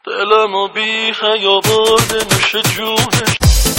دلمو بی حیا برده نوش جونش،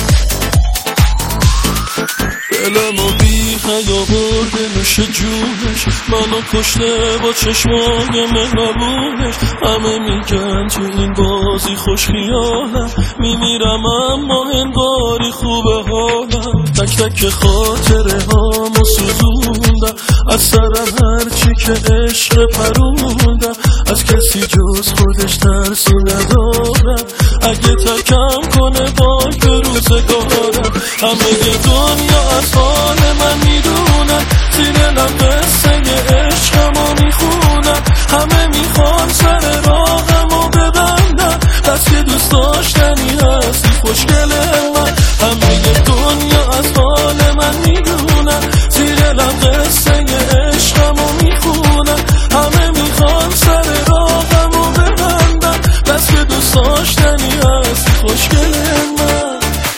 دلمو بی حیا برده نوش جونش، منو کشته با چشمای مهربونش. همه میگن تو این بازی خوش خیالم، میمیرم اما انگاری خوبه حالم. تک تک خاطره هامو سوزوندم، از سرم هرچی که عشق پروندم. از کسی جز خودش ترسی ندارم، اگه تکم کنه باک به روزگارم. همه دنیا از حال من میدونن، زیر لب قصه عشقمو میخونن. همه میخوان سر راهمو ببندن، بس که دوست داشتنی هستی خوشگل من. همه دنیا از حال من میدونن، زیر لب قصه عشقمو میخونن. همه میخوان سر راهمو ببندن، بس که دوست داشتنی هستی خوشگل من.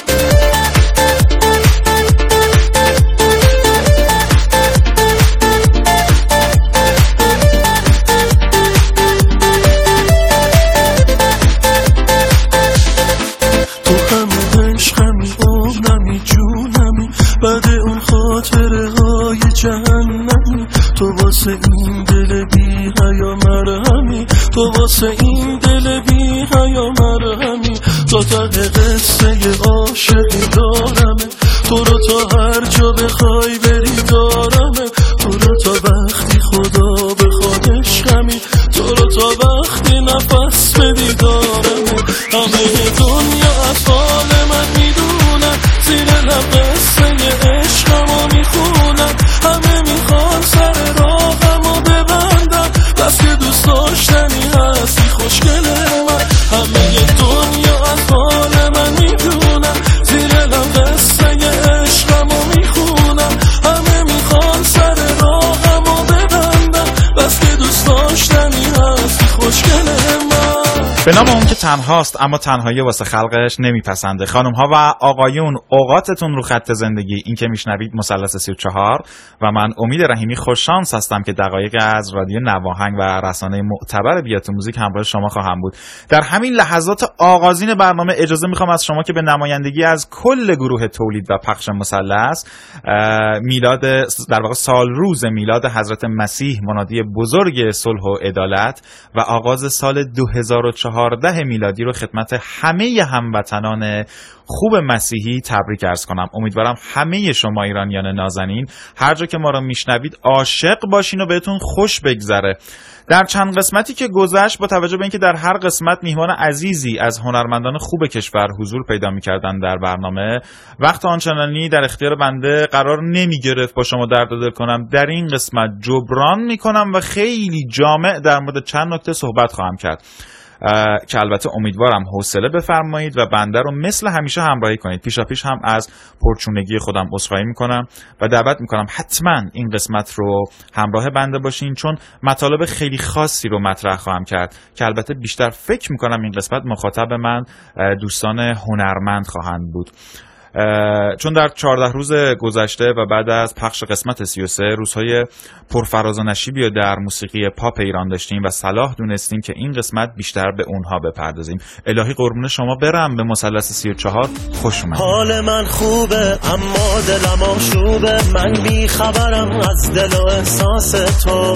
بعد اون خاطره های جهنمی، تو واسه این دل بی حیا مرهمی، تو واسه این دل بی حیا مرهمی. تا ته قصه عاشقی دارمه، تو رو تا هر جا بخوای بری دارمه. تو رو تا وقتی خدا بخواد عشقمی، تو رو تا وقتی نفس بدی دارمه. همه دنیا از حال من میدونن، زیر لب قصه عشقمو میخونن. همه میخوان سر راهمو ببندن، بس که دوست داشتنی هستی خوشگل من. همه دنیا از حال من میدونن، زیر لب قصه عشقمو میخونن. همه میخوان سر راهمو ببندن، بس که دوست داشتنی هستی خوشگل من. به نام اون که تنهاست اما تنهایی واسه خلقش نمیپسنده. خانم ها و آقایون، اوقاتتون رو خط زندگی. این که میشنوید مثلث 34 و من امید رحیمی خوششانس هستم که دقایق از رادیو نواهنگ و رسانه معتبر بیات موزیک همراه شما خواهم بود. در همین لحظات آغازین برنامه اجازه میخوام از شما که به نمایندگی از کل گروه تولید و پخش مثلث میلاد، در واقع سال روز میلاد حضرت مسیح، منادی بزرگ صلح و عدالت و آغاز سال 2014 میلادی رو خدمت همه هموطنان خوب مسیحی تبریک عرض کنم. امیدوارم همه شما ایرانیان نازنین هر جا که ما رو میشنوید عاشق باشین و بهتون خوش بگذره. در چند قسمتی که گذشت، با توجه به اینکه در هر قسمت میهمان عزیزی از هنرمندان خوب کشور حضور پیدا می‌کردن در برنامه، وقت آنچنانی در اختیار بنده قرار نمی‌گرفت با شما درد دل کنم. در این قسمت جبران می‌کنم و خیلی جامع در مورد چند نکته صحبت خواهم کرد که البته امیدوارم حوصله بفرمایید و بنده رو مثل همیشه همراهی کنید. پیشاپیش هم از پرچونگی خودم عذرخواهی میکنم و دعوت میکنم حتما این قسمت رو همراه بنده باشین، چون مطالب خیلی خاصی رو مطرح خواهم کرد که البته بیشتر فکر میکنم این قسمت مخاطب من دوستان هنرمند خواهند بود. چون در 14 روز گذشته و بعد از پخش قسمت 33 روزهای پرفراز و نشیبی در موسیقی پاپ ایران داشتیم و صلاح دونستیم که این قسمت بیشتر به اونها بپردازیم. الهی قربون شما برم. به مثلث 34 خوش اومدید. حال من خوبه اما دلم آشوبه، من بی خبرم از دل و احساس تو.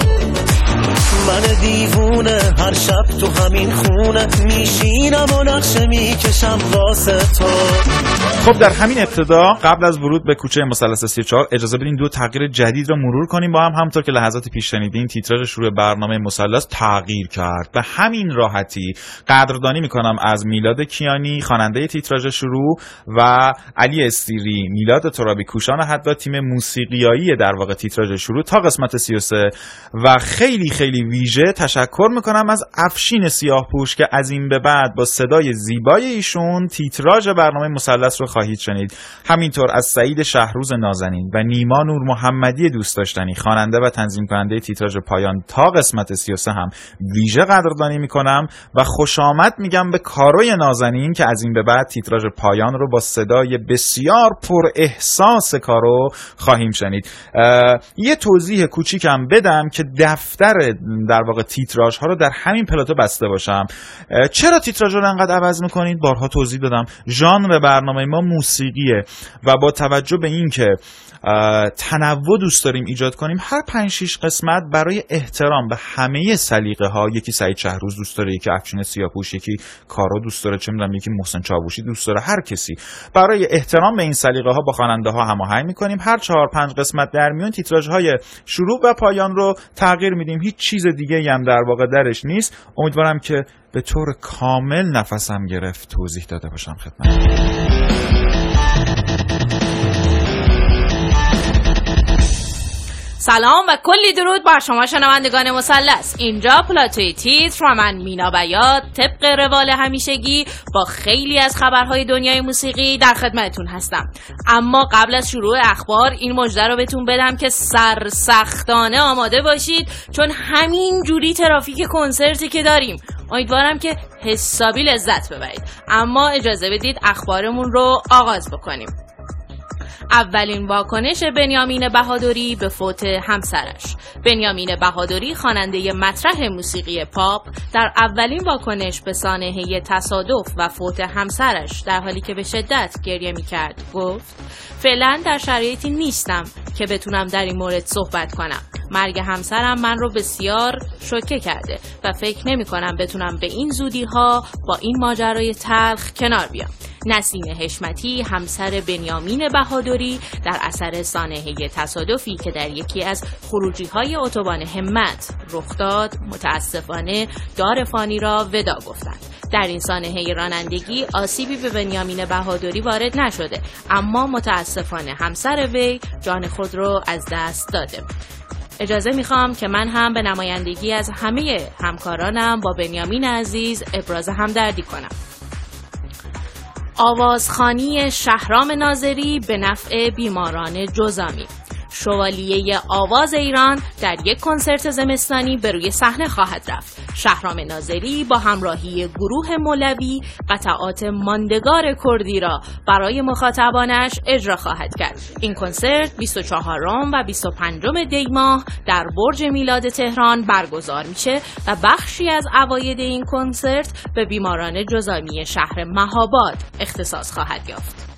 من دیوونه هر شب تو همین خونه میشینم و نقشه میکشم واسه تو. خب در همین ابتدا قبل از ورود به کوچه مثلث 34 اجازه بدین دو تغییر جدید رو مرور کنیم با هم. همونطور که لحظات پیش شنیدین تیتراژ شروع برنامه مثلث تغییر کرد. به همین راحتی قدردانی میکنم از میلاد کیانی خواننده تیتراژ شروع و علی استیری، میلاد ترابی کوشان حتی تیم موسیقیایی در واقع تیتراژ شروع تا قسمت 33 و خیلی خیلی ویژه تشکر میکنم از افشین سیاهپوش که از این به بعد با صدای زیبای ایشون تیتراژ برنامه مثلث رو خواهید شنید. همینطور از سعید شهروز نازنین و نیما نور محمدی دوست داشتنی خواننده و تنظیم کننده تیتراژ پایان تا قسمت 33 هم ویژه قدردانی میکنم و خوش آمد میگم به کاروی نازنین که از این به بعد تیتراژ پایان رو با صدای بسیار پر احساس کارو خواهیم شنید. یه توضیح کوچیکم بدم که دفتر در واقع تیتراژ ها رو در همین پلاتو بسته باشم. چرا تیتراژ رو انقدر عوض میکنید؟ بارها توضیح دادم، ژانر برنامه ما موسیقیه و با توجه به این که تنوع دوست داریم ایجاد کنیم، هر 5-6 قسمت برای احترام به همه سلیقه ها، یکی سعید شهروز دوست داره، یکی افشین سیاه‌پوش، یکی کارو دوست داره، چه میدونم یکی محسن چاووشی دوست داره، هر کسی برای احترام به این سلیقه ها با خواننده ها هماهنگ میکنیم. هر 4-5 قسمت در میون تیتراژ های شروع و پایان رو تغییر میدیم. هیچ چیز دیگه‌ای هم در واقع درش نیست. امیدوارم که به طور کامل نفسم گرفت توضیح داده باشم خدمتتون. سلام و کلی درود بر شما شنوندگان مثلث. اینجا پلاتوی تیتر و من مینا بیات طبق روال همیشگی با خیلی از خبرهای دنیای موسیقی در خدمتتون هستم. اما قبل از شروع اخبار این مژده رو بهتون بدم که سرسختانه آماده باشید، چون همین جوری ترافیک کنسرتی که داریم امیدوارم که حسابی لذت ببرید. اما اجازه بدید اخبارمون رو آغاز بکنیم. اولین واکنش بنیامین بهادری به فوت همسرش. بنیامین بهادری خواننده مطرح موسیقی پاپ در اولین واکنش به سانحه تصادف و فوت همسرش در حالی که به شدت گریه می‌کرد گفت: فعلا در شرایطی نیستم که بتونم در این مورد صحبت کنم. مرگ همسرم من رو بسیار شوکه کرده و فکر نمی‌کنم بتونم به این زودی‌ها با این ماجرای تلخ کنار بیام. نسیم حشمتی همسر بنیامین بهادری در اثر سانحه تصادفی که در یکی از خروجی‌های اتوبان همت رخ داد متاسفانه دار فانی را ودا گفتند. در این سانحه رانندگی آسیبی به بنیامین بهادری وارد نشده، اما متاسفانه همسر وی جان خود را از دست داده. اجازه میخوام که من هم به نمایندگی از همه همکارانم با بنیامین عزیز ابراز همدردی کنم. آوازخوانی شهرام ناظری به نفع بیماران جذامی. شوالیه آواز ایران در یک کنسرت زمستانی به روی صحنه خواهد رفت. شهرام ناظری با همراهی گروه مولوی قطعات ماندگار کردی را برای مخاطبانش اجرا خواهد کرد. این کنسرت 24 و 25 دی ماه در برج میلاد تهران برگزار میشه و بخشی از عواید این کنسرت به بیماران جذامی شهر مهاباد اختصاص خواهد یافت.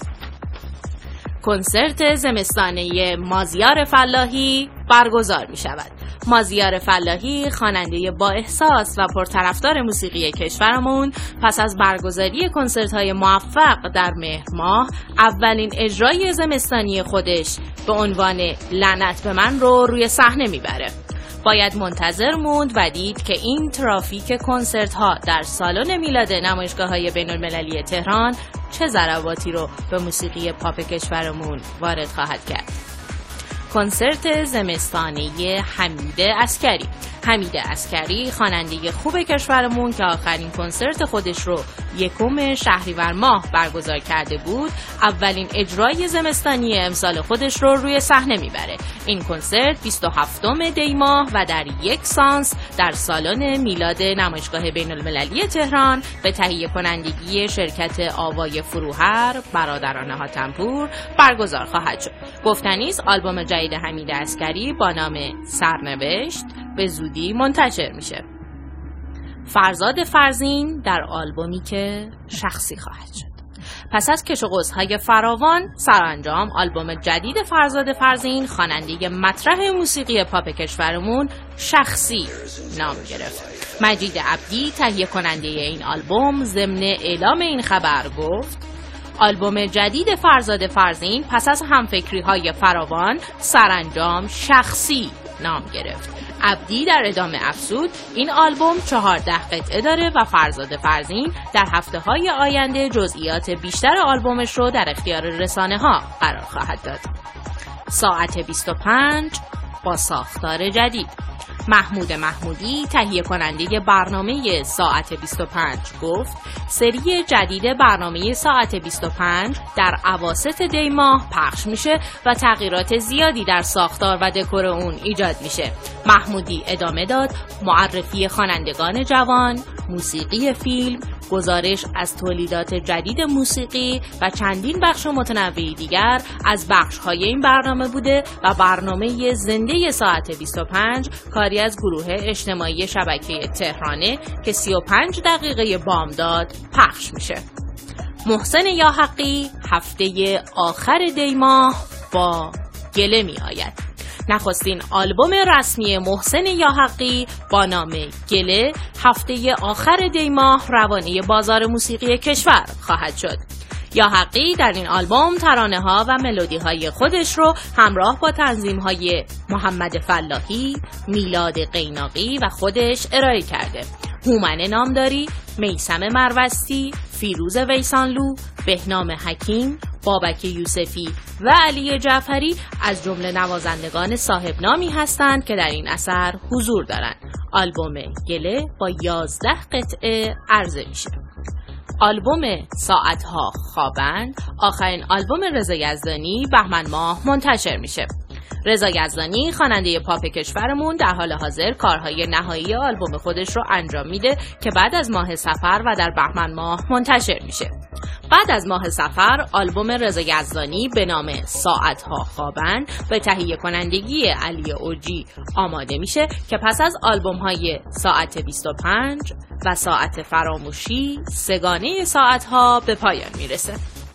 کنسرت زمستانه مازیار فلاحی برگزار می شود. مازیار فلاحی خواننده با احساس و پرطرفدار موسیقی کشورمون پس از برگزاری کنسرت‌های موفق در مهر ماه اولین اجرای زمستانی خودش به عنوان لعنت به من رو روی صحنه میبره. باید منتظر موند و دید که این ترافیک کنسرت ها در سالن میلاد نمایشگاه‌های بین‌المللی تهران چه ضرباتی رو به موسیقی پاپ کشورمون وارد خواهد کرد. کنسرت زمستانی حمید عسکری. حمید عسکری خواننده خوب کشورمون که آخرین کنسرت خودش رو 1 شهریور ماه برگزار کرده بود اولین اجرای زمستانی امسال خودش رو روی صحنه میبره. این کنسرت 27 دی ماه و در یک سانس در سالن میلاد نمایشگاه بین‌المللی تهران به تهیه کنندگی شرکت آوای فروهر برادران حاتم‌پور برگزار خواهد شد. گفتنی است آلبوم جدید حمید عسکری با نام سرنوشت به زودی منتشر میشه. فرزاد فرزین در آلبومی که شخصی خواهد شد. پس از کش و قوس‌های فراوان سرانجام آلبوم جدید فرزاد فرزین خواننده مطرح موسیقی پاپ کشورمون شخصی نام گرفت. مجید عبدی تهیه کننده این آلبوم ضمن اعلام این خبر گفت: آلبوم جدید فرزاد فرزین پس از همفکری‌های فراوان سرانجام شخصی نام گرفت. عبدی در ادامه افزود این آلبوم 14 قطعه داره و فرزاد فرزین در هفته‌های آینده جزئیات بیشتر آلبومش رو در اختیار رسانه‌ها قرار خواهد داد. ساعت 25 با ساختار جدید. محمود محمودی تهیه کننده برنامه ساعت 25 گفت سری جدید برنامه ساعت 25 در اواسط دی ماه پخش میشه و تغییرات زیادی در ساختار و دکور اون ایجاد میشه. محمودی ادامه داد معرفی خوانندگان جوان، موسیقی فیلم، گزارش از تولیدات جدید موسیقی و چندین بخش متنوع دیگر از بخش‌های این برنامه بوده و برنامه زنده ساعت 25 کاری از گروه اجتماعی شبکه تهرانه که 35 دقیقه بامداد پخش میشه. محسن یاحقی هفته آخر دی ماه با گله می آید. نخستین آلبوم رسمی محسن یاحقی با نام گله هفته آخر دی ماه روانه بازار موسیقی کشور خواهد شد. یاحقی در این آلبوم ترانه‌ها و ملودی‌های خودش رو همراه با تنظیم‌های محمد فلاحی، میلاد قیناقی و خودش ارائه کرده. هومن نامداری، میثم مروستی، فیروز ویسانلو، بهنام حکیم، بابک یوسفی و علی جعفری از جمله نوازندگان صاحب نامی هستند که در این اثر حضور دارند. آلبوم گله با 11 قطعه عرضه میشه. آلبوم ساعتها خوابن آخرین آلبوم رضا یزدانی بهمن ماه منتشر میشه. رضا یزدانی خواننده پاپ کشورمون در حال حاضر کارهای نهایی آلبوم خودش رو انجام میده که بعد از ماه صفر و در بهمن ماه منتشر میشه. بعد از ماه صفر آلبوم رضا یزدانی به نام ساعتها خوابن به تهیه کنندگی علی اوجی آماده میشه که پس از آلبوم های ساعت 25 و ساعت فراموشی سگانه ساعتها به پایان میرسه.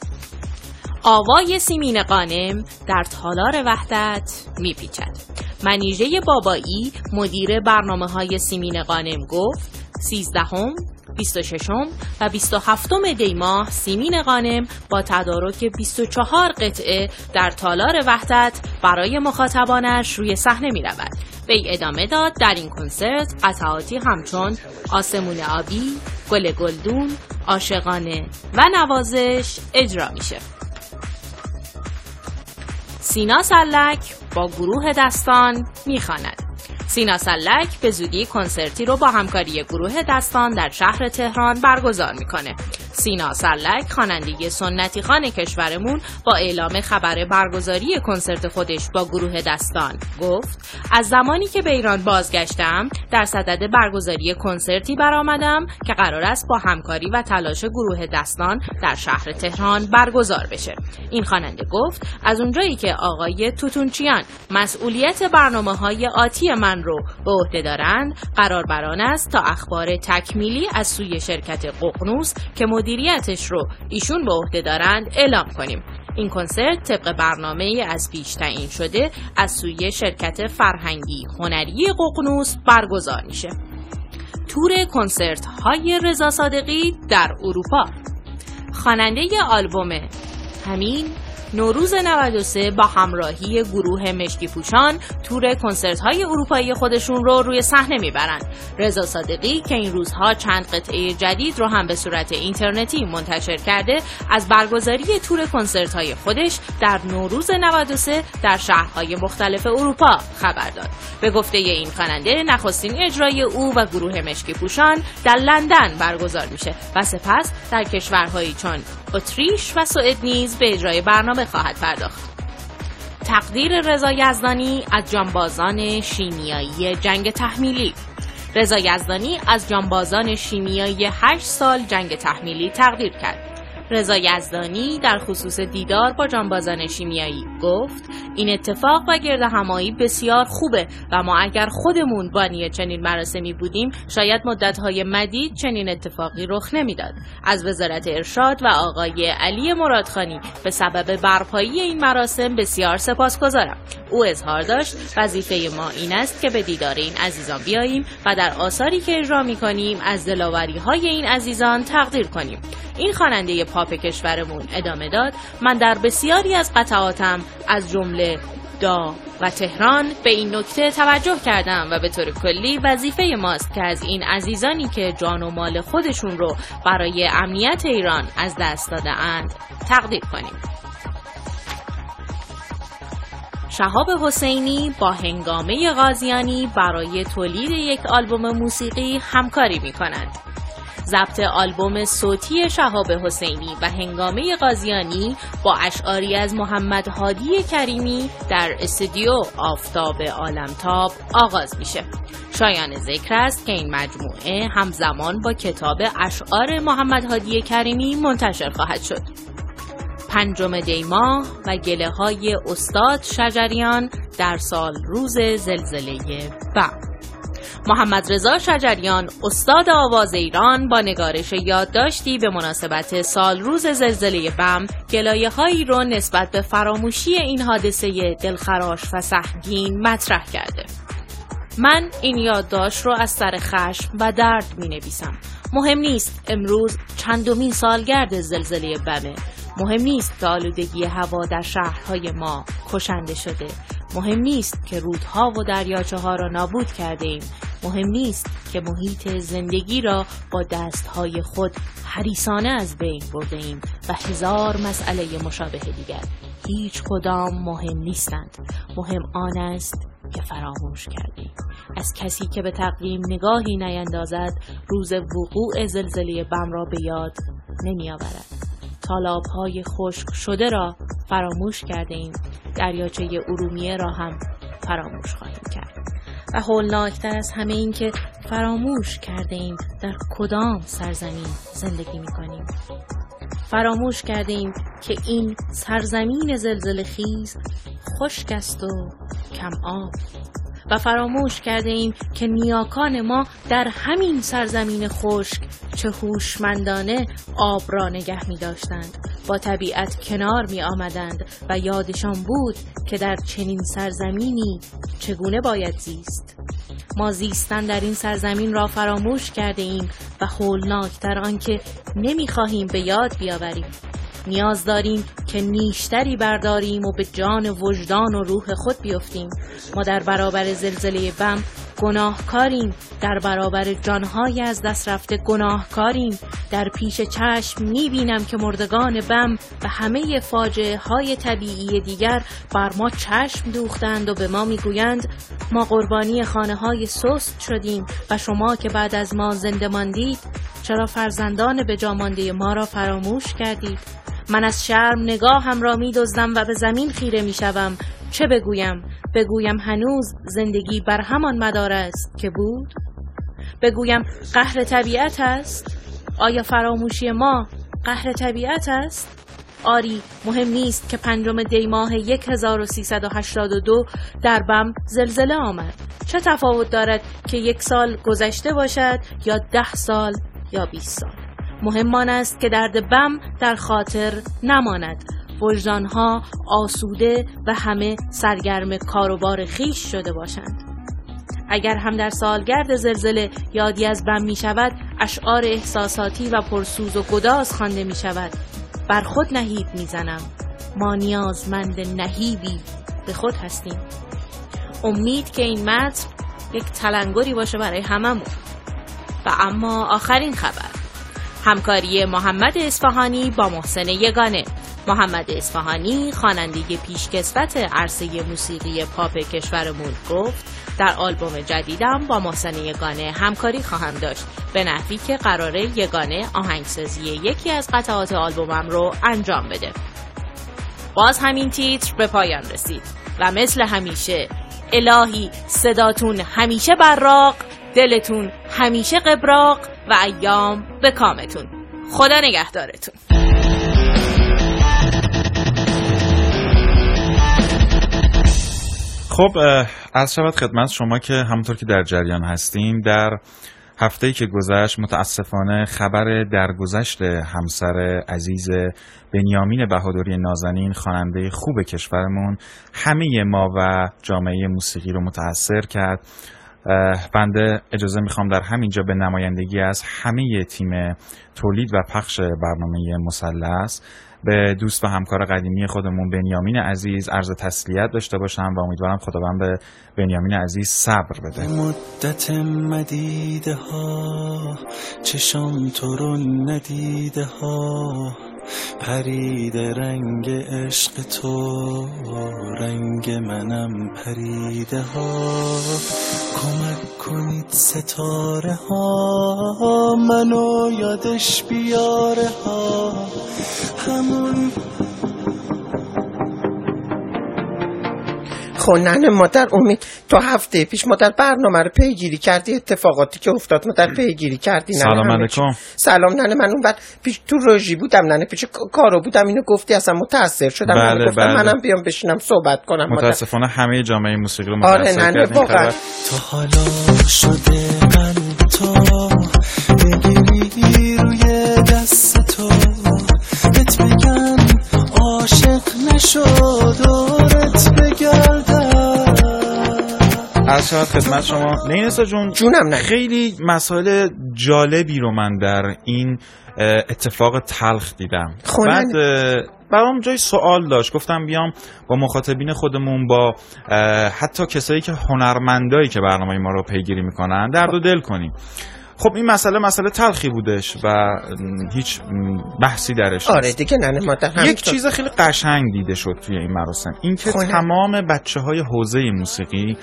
آوای سیمین غانم در تالار وحدت میپیچد. منیژه بابایی مدیر برنامه‌های سیمین غانم گفت 13ام 26م و 27م دی ماه سیمین غانم با تدارک 24 قطعه در تالار وحدت برای مخاطبانش روی صحنه می رود. وی ادامه داد در این کنسرت قطعاتی همچون آسمون آبی، گل گلدون، عاشقانه و نوازش اجرا میشه. سینا سلک با گروه دستان میخواند. سینا سلک به زودی کنسرتی رو با همکاری گروه دستان در شهر تهران برگزار میکنه. سینا سلک خواننده سنتی خوان کشورمون با اعلام خبر برگزاری کنسرت خودش با گروه دستان گفت از زمانی که به ایران بازگشتم در صدد برگزاری کنسرتی برآمدم که قرار است با همکاری و تلاش گروه دستان در شهر تهران برگزار بشه. این خواننده گفت از اونجایی که آقای توتونچیان مسئولیت برنامه‌های آتی من رو به عهده دارند قرار بر آن است تا اخبار تکمیلی از سوی شرکت ققنوس که مدیریتش رو ایشون به عهده دارند اعلام کنیم. این کنسرت طبق برنامه از پیش تعیین شده از سوی شرکت فرهنگی هنری ققنوس برگزار میشه. تور کنسرت های رضا صادقی در اروپا. خواننده آلبوم همین نوروز 93 با همراهی گروه مشکی پوشان تور کنسرت های اروپایی خودشون رو روی صحنه میبرند. رضا صادقی که این روزها چند قطعه جدید رو هم به صورت اینترنتی منتشر کرده از برگزاری تور کنسرت های خودش در نوروز 93 در شهرهای مختلف اروپا خبر داد. به گفته این خواننده نخستین اجرای او و گروه مشکی پوشان در لندن برگزار میشه و سپس در کشورهایی چون اتریش و سوئد نیز به اجرای برنامه خواهد پرداخت. تقدیر رضا یزدانی از جانبازان شیمیایی جنگ تحمیلی. رضا یزدانی از جانبازان شیمیایی 8 سال جنگ تحمیلی تقدیر کرد. رضا یزدانی در خصوص دیدار با جانبازان شیمیایی گفت این اتفاق و گردهمایی بسیار خوبه و ما اگر خودمون بانی چنین مراسمی بودیم شاید مدت‌های مدید چنین اتفاقی رخ نمیداد. از وزارت ارشاد و آقای علی مرادخانی به سبب برپایی این مراسم بسیار سپاسگزارم. او اظهار داشت وظیفه ما این است که به دیدار این عزیزان بیاییم و در آثاری که اجرا می‌کنیم از دلاوری‌های این عزیزان تقدیر کنیم. این خواننده پاپ کشورمون ادامه داد من در بسیاری از قطعاتم از جمله دا و تهران به این نکته توجه کردم و به طور کلی وظیفه ماست که از این عزیزانی که جان و مال خودشون رو برای امنیت ایران از دست داده اند تقدیر کنیم. شهاب حسینی با هنگامه غازیانی برای تولید یک آلبوم موسیقی همکاری می کنند. ضبط آلبوم صوتی شهاب حسینی و هنگامه قاضیانی با اشعاری از محمد هادی کریمی در استودیو آفتاب عالمتاب آغاز میشه. شایان ذکر است که این مجموعه همزمان با کتاب اشعار محمد هادی کریمی منتشر خواهد شد. 5 دی ماه و گله های استاد شجریان در سال روز زلزله بم. محمد رضا شجریان استاد آواز ایران با نگارش یادداشتی به مناسبت سال روز زلزله بم گلایه هایی رو نسبت به فراموشی این حادثه دلخراش و سهمگین مطرح کرده. من این یادداشت رو از سر خشم و درد می نویسم. مهم نیست امروز چندمین سالگرد زلزله بمه. مهم نیست که آلودگی هوا در شهرهای ما کشنده شده. مهم نیست که رودها و دریاچه ها را نابود کرده ایم. مهم نیست که محیط زندگی را با دستهای خود حریصانه از بین برده ایم و هزار مسئله مشابه دیگر. هیچ کدام مهم نیستند. مهم آن است که فراموش کردیم. از کسی که به تقویم نگاهی نیندازد روز وقوع زلزله بم را به یاد نمی آورد. تالاب‌های خشک شده را فراموش کرده ایم. دریاچه ارومیه را هم فراموش خواهیم کرد. و هولناکتر از همه این که فراموش کرده ایم در کدام سرزمین زندگی می کنیم. فراموش کرده ایم که این سرزمین زلزله خیز خشک است و کم آب. و فراموش کرده ایم که نیاکان ما در همین سرزمین خشک چه هوشمندانه آب را نگه می داشتند، با طبیعت کنار می آمدند و یادشان بود که در چنین سرزمینی چگونه باید زیست. ما زیستن در این سرزمین را فراموش کرده ایم و هولناکتر آن که نمی خواهیم به یاد بیاوریم. نیاز داریم که نیشتری برداریم و به جان وجدان و روح خود بیفتیم. ما در برابر زلزله بم گناهکاریم، در برابر جانهای از دست رفته گناهکاریم. در پیش چشم میبینم که مردگان بم و همه فاجعه های طبیعی دیگر بر ما چشم دوختند و به ما میگویند ما قربانی خانه های سست شدیم و شما که بعد از ما زنده ماندید چرا فرزندان به جا مانده ما را فراموش کردید؟ من از شرم نگاهم را می دزدم و به زمین خیره می شوم. چه بگویم؟ بگویم هنوز زندگی بر همان مدار است که بود؟ بگویم قهر طبیعت است؟ آیا فراموشی ما قهر طبیعت است؟ آری، مهم نیست که 5 دی ماه 1382 در بم زلزله آمد. چه تفاوت دارد که 1 سال گذشته باشد یا 10 سال یا 20 سال؟ مهم آن است که درد بم در خاطر نماند. وجدانها آسوده و همه سرگرم کاروبار خیش شده باشند. اگر هم در سالگرد زلزله یادی از بم می شود، اشعار احساساتی و پرسوز و گداز خوانده می شود. بر خود نهیب می زنم. ما نیازمند نهیبی به خود هستیم. امید که این متن یک تلنگری باشه برای هممون. و اما آخرین خبر، همکاری محمد اصفهانی با محسن یگانه. محمد اصفهانی خواننده پیشکسوت عرصه موسیقی پاپ کشورمون گفت در آلبوم جدیدم با محسن یگانه همکاری خواهم داشت، به نحوی که قراره یگانه آهنگسازی یکی از قطعات آلبومم رو انجام بده. باز همین تیتر به پایان رسید و مثل همیشه الهی صداتون همیشه براق، دلتون همیشه قبراق و ایام به کامتون. خدا نگهدارتون. خب عرض شود خدمت شما که همونطور که در جریان هستیم، در هفته‌ای که گذشت متاسفانه خبر درگذشت همسر عزیز بنیامین بهادری نازنین، خواننده خوب کشورمون، همه ما و جامعه موسیقی رو متاثر کرد. بنده اجازه میخوام در همینجا به نمایندگی از همه تیم تولید و پخش برنامه مثلث به دوست و همکار قدیمی خودمون بنیامین عزیز عرض تسلیت داشته باشم و امیدوارم خداوند به بنیامین عزیز صبر بده. مدت مدیده ها چشم تو رو ندیده ها، پرید رنگ عشق تو رنگ منم پریده ها. کمک کنید ستاره ها منو یادش بیاره ها همون. خونن مادر امید تو هفته پیش مادر برنامه رو پیگیری کردی، اتفاقاتی که افتاد مادر پیگیری کردی؟ سلام علیکم. سلام ننه، من اون بعد پیش تو روژی بودم ننه، پیش کارو بودم، اینو گفتی اصلا متاثر شدم. بله گفتم بله. منم بیام بشینم صحبت کنم. متاسفانه همه جامعه موسیقی رو متاثر آره ننه واقعا. تو حالا شده قلب تو بگیری روی دست تو بهت بگم عاشق نشو دورت بگردم. عرض خدمت شما نینسا جون، جونم نه. خیلی مسائل جالبی رو من در این اتفاق تلخ دیدم. بعد برام جای سوال داشت، گفتم بیام با مخاطبین خودمون، با حتی کسایی که هنرمندایی که برنامه ما رو پیگیری میکنن درد و دل کنیم. خب این مسئله تلخی بودش و هیچ بحثی درش. آره دیگه ننه مادر. یک چیز خیلی قشنگ دیده شد توی این مراسم، این که تمام بچه‌های حوزه موسیقی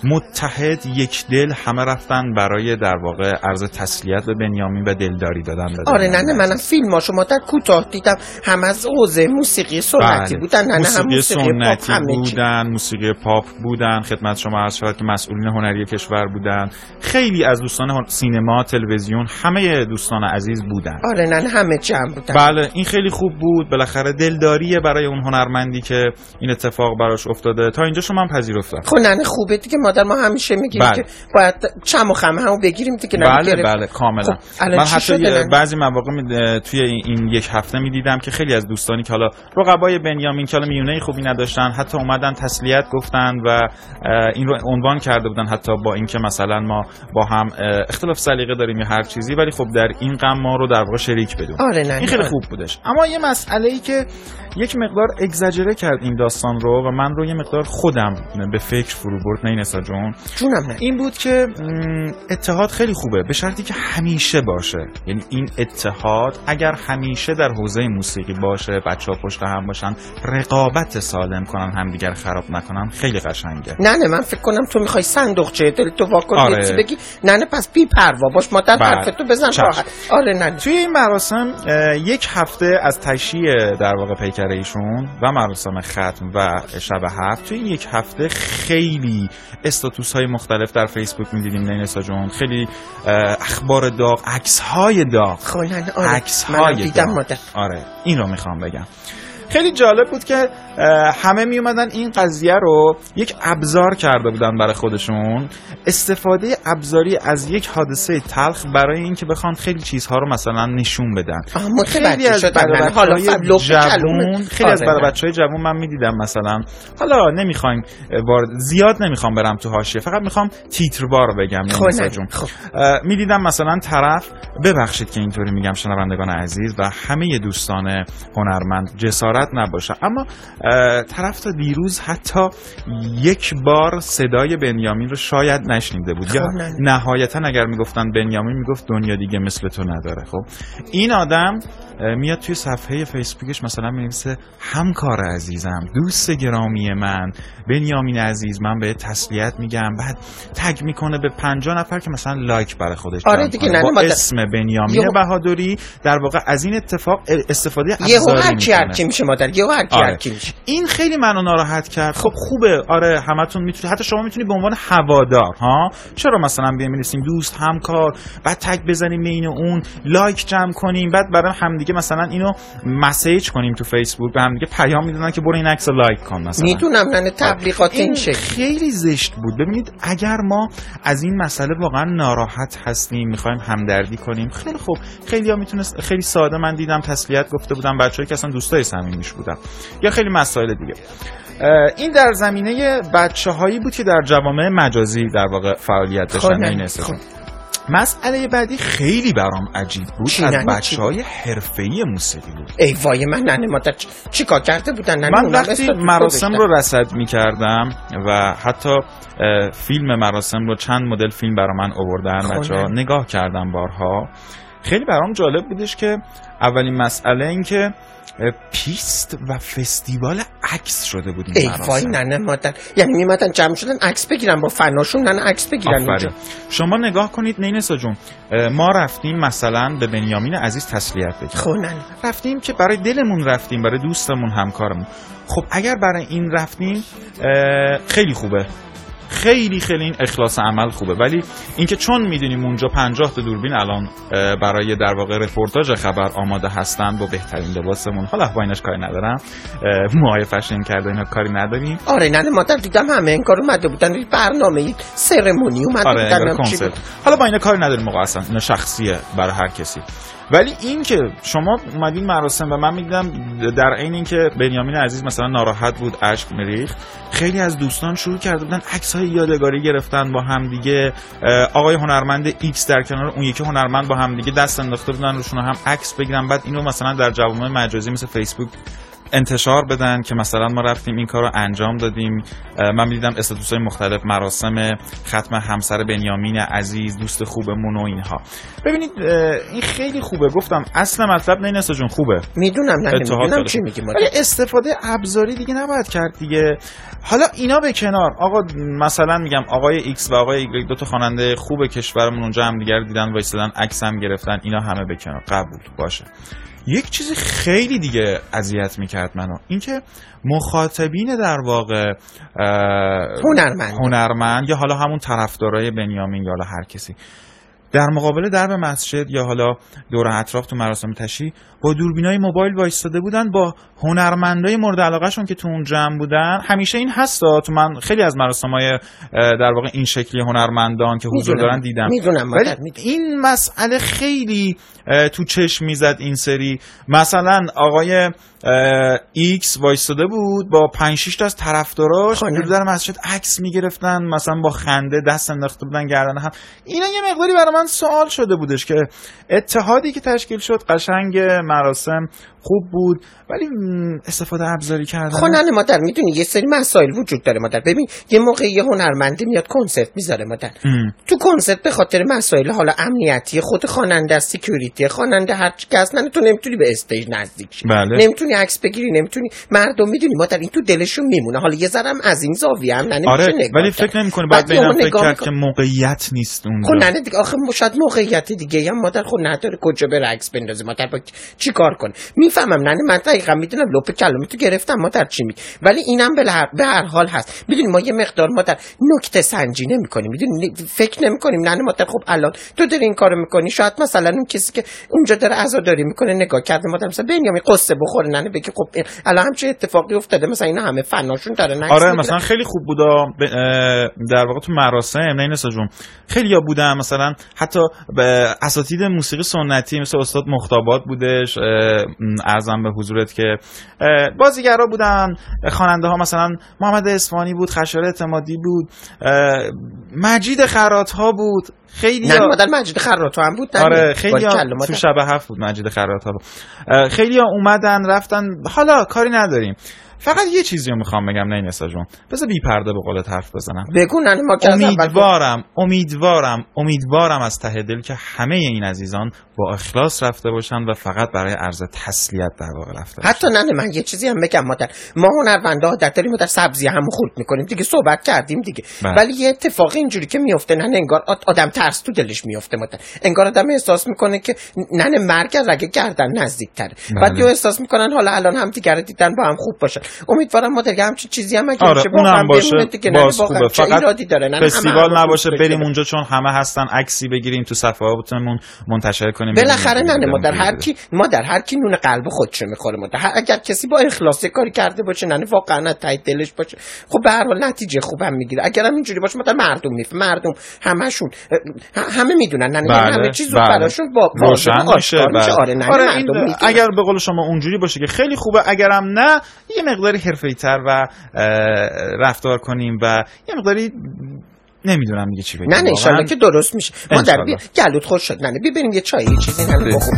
متحد یک دل همه رفتن برای در واقع عرض تسلیت به بنیامین و دلداری دادن. آره ننه منم فیلماشو مادر کوتاه دیدم، هم از حوزه موسیقی سنتی بودن ننه، هم موسیقی سنتی پاپ بودن، موسیقی پاپ بودن. خدمت شما عرض شود که مسئولین هنری کشور بودن، خیلی از دوستان سینما، تلویزیون، همه دوستان عزیز بودن. آره ننه همه جمع بودن. بله این خیلی خوب بود، بالاخره دلداریه برای اون هنرمندی که این اتفاق براش افتاده. تا اینجا شما هم پذیرفتم. خب ننه خوبه دیگه مادر، ما همیشه میگیم بله. که باید چم و خم همو بگیریم دیگه. بله کاملا. من حتی بعضی مواقع توی این یک هفته میدیدم که خیلی از دوستانی که حالا رقبای بنیامین که حالا میونه خوبی نداشتن، حتی اومدن تسلیت گفتن و این رو عنوان کرده بودن، حتی با اینکه مثلا ما با هم اختلاف سلیقه داریم یا هر چیزی، ولی خب در این غم ما رو در واقع شریک بدون. آره این خیلی خوب بودش. اما یه مسئله‌ای که یک مقدار اگزاجره کرد این داستان رو و من رو یه مقدار خودم به فکر فرو برد نینسا جون، این بود که اتحاد خیلی خوبه به شرطی که همیشه باشه. یعنی این اتحاد اگر همیشه در حوزه موسیقی باشه، بچه‌ها پشت هم باشن، رقابت سالم کنن، همدیگر خراب نکنن، خیلی قشنگه. نه من فکر کنم تو میخوای صندوقچه دل تو واکن. آره. بگی نه پس بی پروا باش مادر، حرفتو بزن راحت. آره نه توی این مراسم یک هفته از تشییع در واقع پیکره ایشون و مراسم ختم و شب هفت، توی یک هفته خیلی استاتوس های مختلف در فیسبوک می‌دیدیم نینسا جون، خیلی اخبار داغ، عکس‌های داغ، عکس‌های داغ. آره این رو میخوام بگم. خیلی جالب بود که همه می اومدن این قضیه رو یک ابزار کرده بودن برای خودشون، استفاده ابزاری از یک حادثه تلخ برای اینکه بخوان خیلی چیزها رو مثلا نشون بدن. خیلی از بچه‌های جوون من میدیدم مثلا، حالا نمیخوایم زیاد نمیخوام برم تو حاشیه، فقط میخوام تیتروار بگم نینسا جون. میدیدم مثلا طرف، ببخشید که اینطوری میگم شنوندگان عزیز و همه دوستان هنرمند، جسارت نباشه، اما طرف تا دیروز حتی یک بار صدای بنیامین رو شاید نشنیده بود، یا نهایتا اگر میگفتن بنیامین میگفت دنیا دیگه مثل تو نداره. خب این آدم میاد توی صفحه فیسبوکش مثلا می‌نویسه همکار عزیزم، دوست گرامی من بنیامین عزیز، من به تسلیت میگم، بعد تگ میکنه به 50 نفر که مثلا لایک برای خودش با اسم بنیامین بهادری. در واقع از این اتفاق استفاده ابزاری میکنه. این خیلی منو ناراحت کرد. خب خوبه، آره همتون میتونید، حتی شما میتونید به عنوان هوادار چرا مثلا بنویسیم دوست، همکار، بعد تگ بزنیم بین اون، لایک جمع کنیم، بعد برای همدیگه مثلا اینو مسیج کنیم تو فیسبوک، به همدیگه پیام میدونن که برو این عکسو لایک کن مثلا. میدونم نه تبلیغات این شکل. خیلی زشت بود. ببینید اگر ما از این مسئله واقعا ناراحت هستیم، میخوایم همدردی کنیم، خیلی خوب، خیلی‌ها میتونست خیلی ساده، من دیدم تسلیت گفته بودن بچه‌ای که اصلا دوستای صمیمیش بودن، یا خیلی مسائل دیگه. این در زمینه بچه‌هایی بود که در جوامع مجازی در واقع فعالیت داشتن. این مسئله بعدی خیلی برام عجیب بود، از بچه‌های حرفه‌ای موسیقی بود. ای وای من ننه مادر چیکار کرده بودن؟ من وقتی مراسم رو رصد می‌کردم و حتی فیلم مراسم رو چند مدل فیلم برام من آوردن، بچه‌ها نگاه کردم بارها، خیلی برام جالب بودش که اولین مسئله این که پیست و فستیوال عکس شده بود ای وای ننه مادر، یعنی میمدن جمع شدن عکس بگیرن با فناشون، ننه عکس بگیرن اینجا. شما نگاه کنید نینسا جون، ما رفتیم مثلا به بنیامین عزیز تسلیت بگیم. خب ننه رفتیم که برای دلمون رفتیم، برای دوستمون، همکارمون. خب اگر برای این رفتیم خیلی خوبه، خیلی این اخلاص عمل خوبه، ولی اینکه چون میدونیم اونجا 50 تا دوربین الان برای در واقع رپورتاج خبر آماده هستن با بهترین لباسمون، حالا با ایناش کاری ندارم، موهای فشن کرده اینا کاری نداریم. آره نه مادر دیدم همه این کار اومده بودن، برنامه سرمونی اومده بودن، کنسرت. حالا با اینا کاری نداریم موقع اصلا، اینا شخصیه برای هر کسی. ولی این که شما اومدین مراسم و من می‌دیدم در عین این که بنیامین عزیز مثلا ناراحت بود، اشک میریخت، خیلی از دوستان شروع کرده بودن عکس‌های یادگاری گرفتن با هم دیگه. آقای هنرمند ایکس در کنار اون یکی هنرمند با هم دیگه دست انداخته بودن روشون هم عکس بگیرن، بعد اینو مثلا در جوامع مجازی مثل فیسبوک انتشار بدن که مثلا ما رفتیم این کارو انجام دادیم. من می‌دیدم استاتوس‌های مختلف، مراسم ختم همسر بنیامین عزیز دوست خوبمون و اینها. ببینید این خیلی خوبه، گفتم اصل مطلب نه نسا جون خوبه، میدونم چی میگی، ولی استفاده ابزاری دیگه نباید کرد دیگه. حالا اینا به کنار، آقا مثلا میگم آقای ایکس و آقای ایگرگ دو تا خواننده خوب کشورمون اونجا هم دیگه دیدن وایسادن عکس هم گرفتن، اینا همه به کنار، قبول باشه. یک چیز خیلی دیگه اذیت میکرد منو، اینکه مخاطبین در واقع هنرمند یا حالا همون طرفدارای بنیامین یا حالا هر کسی در مقابل درب مسجد یا حالا دور اطراف تو مراسم تشییع با دوربینای موبایل وایستاده بودن، با هنرمندای مورد علاقه‌شون که تو اون جمع بودن. همیشه این هستا تو من خیلی از مراسم‌های در واقع این شکلی هنرمندان که حضور دارن دیدم. میدونم. این مسئله خیلی تو چشم میزد این سری. مثلا آقای ایکس وایستاده بود با 5-6 تا از طرفداراش در مسجد عکس میگرفتن، مثلا با خنده دست انداخته بودن گردن هم. اینا یه مقداری برای من سوال شده بودش که اتحادی که تشکیل شد قشنگ، مراسم خوب بود، ولی استفاده ابزاری کردن. خب نه مادر، میدونی یه سری مسائل وجود داره مادر. ببین یه موقع یه هنرمندی میاد کنسرت میذاره مادر، تو کنسرت به خاطر مسائل حالا امنیتی خود خواننده، سکیوریتی خواننده، هر چی که اصلا تو نمیتونی به استیج نزدیک شی، نمیتونی عکس بگیری، نمیتونی. مردم میدونی مادر این تو دلشون میمونه. حالا یه ذره از این زاویه هم نمیشه نگاه، ولی فکر نمی‌کنی بعد ببینم فکر کرد که موقعیت نیست اونجا. خب نه دیگه، آخه شاید موقعیت دیگه هم مادر خود نداره کجا به عکس بندازه مادر، با چی کار کنه. میفهمم نه من دقیقاً میدونم لپ کلمه تو گرفتم مادر چی میگی، ولی اینم به هر حال هست. میدونی ما یه مقدار مادر نکته سنجی نمی‌کنیم، میدونی فکر نمی‌کنیم نه مادر خب الان تو داری این کارو می‌کنی، شاید مثلا اون کسی که اونجا داره عزاداری می‌کنه نگاه کرده مادر مثلا بنیامین قصه بخوره، نه بگی خب الان همچین اتفاقی افتاده، مثلا اینا همه فناشون دارن عکس. آره مثلا خیلی خوب بودا در واقع تو مراسم نینسا جون خیلی‌ها بودن، مثلا حتی اساتید موسیقی سنتی مثل استاد مختابات بودش، ارزم به حضورت که بازیگرا بودن، خواننده ها مثلا محمد اصفهانی بود، خشایار اعتمادی بود، مجید خرات ها بود، خیلی نه مادر مجید خرات هم بود. آره خیلی تو شب 7 بود مجید خرات ها بود. خیلی ها اومدن رفتن. حالا کاری نداریم، فقط یه چیزی رو میخوام بگم نه نسا جون، بذار بی پرده به قولت حرف بزنم. بگو نه ما امیدوارم از ته دل که همه این عزیزان با اخلاص رفته باشن و فقط برای عرض تسلیت در واقع رفته باشن. حتی نه من یه چیزی هم بگم مادر، ما هنرمندا عادت داریم در سبزی هم خورد میکنیم دیگه، صحبت کردیم دیگه. ولی یه اتفاقی اینجوری که میفته نه انگار آدم ترس تو دلش میفته مادر، انگار آدم احساس میکنه که نه مرگ از رگ گردن نزدیک‌تره. بعد یه احساس میکنن حالا الان هم دیگه دیدن با هم خوب باشن. امیدوارم مادر همچین چیزی هم اگه بشه اونم باشه باز خوبه، فقط فستیوال نباشه بریم اونجا چون همه هستن عکسی بگیریم تو صفحاتمون منتشر کنیم. بالاخره نه مادر هر کی نون قلب خودشه میخوره مادر. اگر کسی با اخلاص کاری کرده باشه نه واقعا ته دلش باشه، خب به هر حال نتیجه خوبم میگیره. اگرم اینجوری باشه مادر مردم همشون همه میدونن نه همه چیزو براشون با روشن میشه. آره اگر به قول شما اونجوری باشه که خیلی خوبه، اگرم نه یه مقداری حرفه‌ای‌تر و رفتار کنیم و یه مقداری نمیدونم دیگه چی بگم. نه ان شاءالله که درست میشه. مادر گلوت خوش شد. نه ببینیم یه چای یه چیزی همین بخور.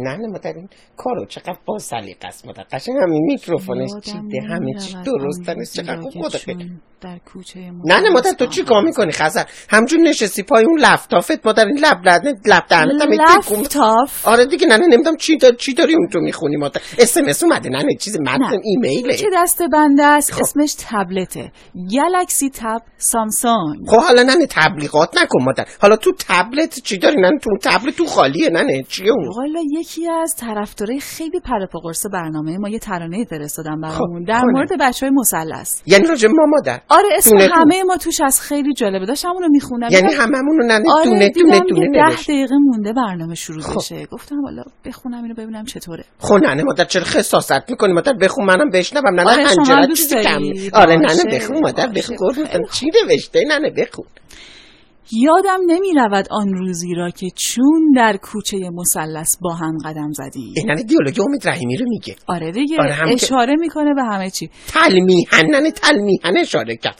نه مادر این کارو چقدر با سلیقه است مادر. قشنگ همین میکروفونش چیده همه چی درسته نیست. چقدر خوب خدا خیلی در کوچه نه مادر تو چی کار میکنی خزر؟ همجون نشستی پای اون لپتاپت مادر. این لپ دهنت هم لپتاپ. آره دیگه نه نمیدونم چی داری اون تو میخونی مادر. اس ام اس اومده نه چیز متن ایمیله. چه دست بنده است اسمش تبلته. گلکسی تب سامسونگ. خب حالا نه تبلیغات نکن مادر. حالا تو تبلت چی داری؟ نه تو تبلت تو خالیه نه چیه اون؟ والا یکی از طرفدارای خیلی پرپاقرص برنامه ما یه ترانه فرستادن برامون در مورد بچهای مثلث. یعنی راجع ما مادر. آره اسم همه ما توش از خیلی جالبه. داشتم اون رو میخونم. یعنی هممون رو نه آره دونه 10 دقیقه مونده برنامه شروع بشه. گفتم والا بخونم اینو ببینم چطوره. خب نه مادر چرا خساست میکنی مادر؟ بخون منم بشنوم. نه انجام چیزی کم. آره نه بخون مادر بخون. گفتم چی نوشته؟ نه بخون. یادم نمی رود آن روزی را که چون در کوچه مثلث با هم قدم زدی. یعنی دیالوگ امید رحیمی رو میگه. آره دیگه اشاره میکنه به همه چی. تلمیحن اشاره کرد.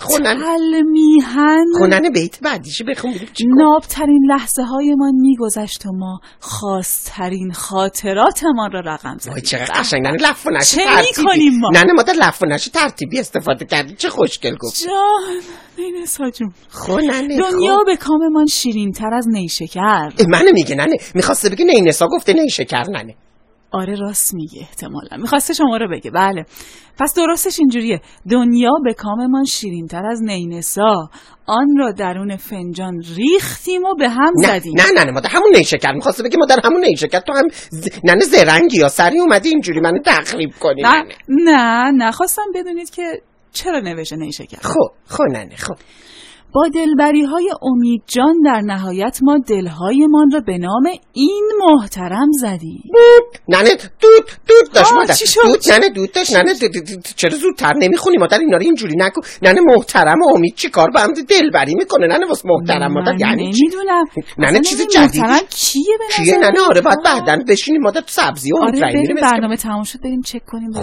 خونن بیت بعدیش بخون ببین چی. نابترین لحظه های ما میگذشت و ما خاصترین خاطراتمان را رقم زدیم. وای چقدر قشنگ. نه لف و نشه چه میکنیم ما؟ نه مادر لف و نشه ترتیبی استفاده کردی. چه خوشگل گفت. جان نینسا جون. دنیا به کاممان شیرین تر از نیشکر. منو میگه نه میخواسته بگه نینسا گفته نیشکر نه. آره راست میگه احتمالا میخواسته شما رو بگه. بله پس درستش اینجوریه. دنیا به کاممان شیرین تر از نینسا آن را درون فنجان ریختیم و به هم زدیم. نه مادر همون نیشکر میخواسته بگه مادر همون نیشکر. تو هم نه زرنگی یا سری اومدی اینجوری منو تخریب کنی. نه خواستم بدونید که چرا نوشته نیشکر. خب نه با دلبری‌های امید جان در نهایت ما دلهایمان را به نام این محترم زدیم. نه دود داشت مادر. دود داشت. چرا زودتر نمیخونی مادر؟ اینا رو اینجوری نکن. نه محترم و امید چی کار با هم دلبری میکنه؟ نه واسه محترم مادر یعنی چی؟ نمیدونم. چیز جدیدی محترم کیه به نظر؟ نه آره باید بعدن بشینیم مادر تو سبزی و امید رحیمی رو برنامه تموم شد بریم چک کنیم.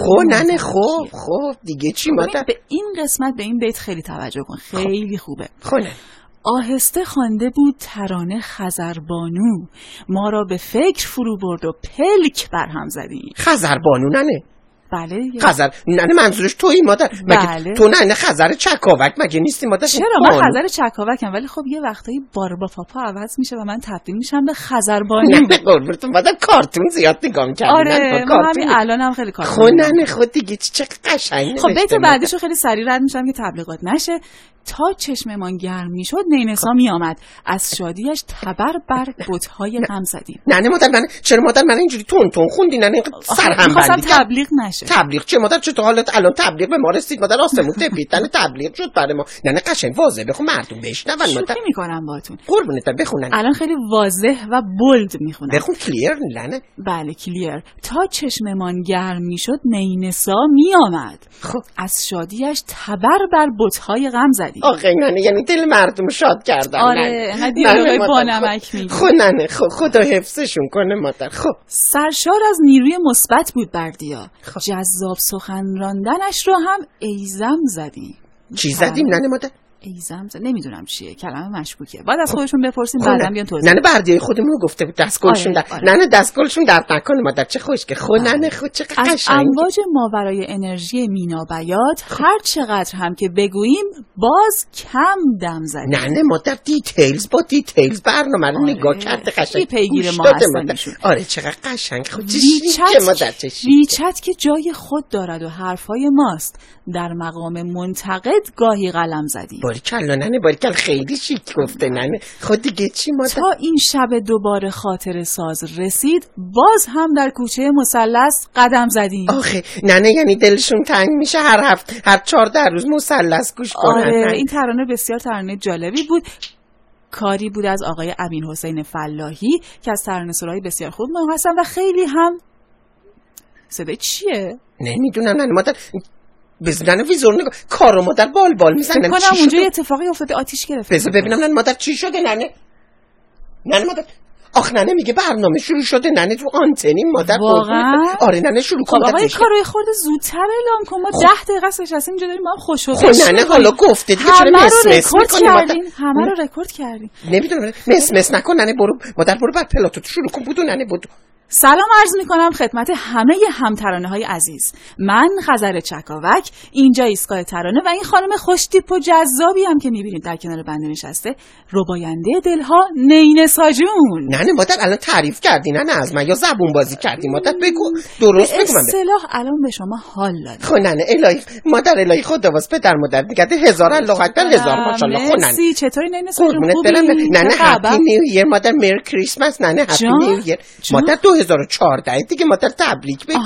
خب دیگه چی مادر؟ به این قسمت به این بیت خیلی توجه کن. خیلی خوبه. خونه آهسته خوانده بود ترانه خزربانو ما را به فکر فرو برد و پلک برهم زدیم. خزربانو نه بله خزر نه منظورش تویی مادر. مگه بله. تو نه خزر چکاوک مگه نیستی مادر؟ چرا من خزر چکاوکم ولی خب یه وقتایی باربا پاپا عوض میشه و من تبدیل میشم به خزربانو. نه قربونتون مادر کارتون زیاد نگاه می‌کردی. آره من همین الانم خیلی کارتون. خب نه خود دیگه چه قشنگ. خب بیت بعدیشو خیلی سریع رد میشم که تبلیغات نشه. تا چشممان گرم میشد نینسا میآمد از شادیش تبر بر بت‌های هم زدیم. نه مادر من چرا مادر من اینجوری تون خوندی؟ نه سرهم بندی تبلیغ نشه. تبلیغ چه مادر؟ چه تو حالت الان تبلیغ به ما رسید مادر؟ آسمون تپیدن تبلیغ شد برای ما. نه قشنگ واضح بخون مردم بشنون مادر. شوخی میکنم باهاتون. قربونت بخونن. الان خیلی واضح و بولد میخونم. بخون کلیر. نه بله کلیر. تا چشممان گرم میشد نینسا میآمد از شادیش تبر بر بت‌های غم زدیم. آخه نه یعنی دل مردم شاد کردن. آره هدیه‌های با نمک میگه. خدا حفظشون کنه مادر. سرشار از نیروی مثبت بود بردیا. جذاب سخن راندنش رو هم ایزم زدیم. چی زدیم نه مادر؟ ایزم نمیدونم چیه کلمه مشکوکه. بعد از خودشون بپرسیم بعدم بیان توضیح. نه بردیای خودمون رو گفته بود دستگلشون نه دستگلشون درد نکنه مادر. چه خوشگل. نه چه قشنگ. از امواج ماورای انرژی مینابیات هر چقدر هم که بگوییم باز کم دم زدیم. نه مادر دیتیلز با دیتیلز برنامه رو نگاه کرده قشنگ پیگیر ما هستن. آره چقدر قشنگ. ریچت که جای خود دارد و حرفای ماست در مقام منتقد گاهی قلم زدیم. باریکلا ننه باریکلا خیلی شیک گفته ننه. خود دیگه چی مادر؟ تا این شب دوباره خاطر ساز رسید باز هم در کوچه مثلث قدم زدیم. آخه ننه یعنی دلشون تنگ میشه هر هفته هر 14 روز مثلث گوش کنن. آره این ترانه بسیار ترانه جالبی بود. کاری بود از آقای امین حسین فلاحی که از ترانه‌سرای بسیار خوب ما هستن و خیلی هم صدای چیه؟ نمیدونم ننه مادر بزنن ویزور نگاه کارو مادر بال میزنن. فکر کنم اونجا یه اتفاقی افتاده آتیش گرفته. بذار ببینم ننه مادر چی شده ننه مادر. آخ ننه میگه برنامه شروع شده ننه تو آنتنیم مادر. واقعا؟ آره ننه شروع کن. آقای کارو خورده زودتر اعلام کن ما 10 دقیقه نشستیم اینجا داریم ما خوشو ننه حالا گفته دیگه چرا مس میکنی مادر؟ همه رو رکورد کردیم. نمیدونم مس نکن ننه برو مادر برو بعد پلاتو شروع کن. بودو ننه بودو سلام عرض میکنم خدمت همه همترانه‌های عزیز. من خزر چکاوک، اینجا ایستگاه ترانه و این خانم خوشتیپ و جذابی هم که میبینید در کنار بنده نشسته، رباینده دلها نینسا جون. نه مادر الان تعریف کردی نه از من یا زبون بازی کردی مادر بگو درست بگو من. اصطلاح الان به شما حال داد. خب نه الهی مادر الهی خدا واسه پدر مادر میگه هزار الله اکبر هزار ماشاءالله. خب نه چطوری نینسا جون خوبی؟ نه هپی نیو ایر مادر، مری کریسمس. نه هپی نیو ایر مادر 2014 دیگه مادر تبریک بگو.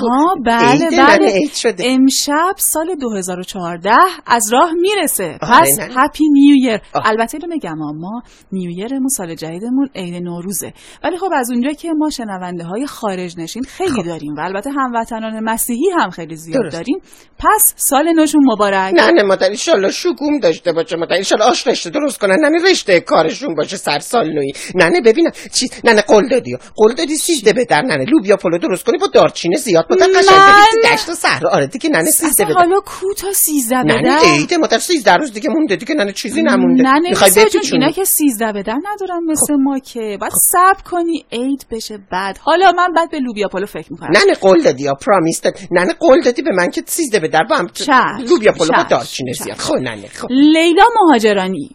بله امشب سال 2014 از راه میرسه. پس هپی نیو ایر. البته اینو میگم ما نیو ایرمون سال جدیدمون عید نوروزه، ولی خب از اونجا که ما شنونده های خارج نشین خیلی داریم و البته هموطنان مسیحی هم خیلی زیاد داریم، پس سال نوشون مبارک. نه مادر ان شاءالله شگون داشته باشه مادر، ان شاءالله آش رشته درست کنن، نه رشته کارشون باشه سر سال نوئی. نه ببینم چی نه قول دادی سیزده به در نه لوبیا پلو درست کنی با دارچین زیاد مادر قشنگ بری دشت و صحرا. آره دیگه نه سیزده به در. حالا کوتا 13 به در. نه عید مادر 13 روز دیگه مونده دیگه، نه چیزی نمونده. میخوای بپیچونی؟ اینا که 13 به در ندارن مثل ما که بعد صبر کنی عید بشه بعد. حالا من بعد به لوبیا پلو فکر میکنم. نه قول دادی یا پرامیس داد. نه قول دادی به من که 13 به در با هم لوبیا پلو با دارچین زیاد. خب نه خب لیلا مهاجرانی.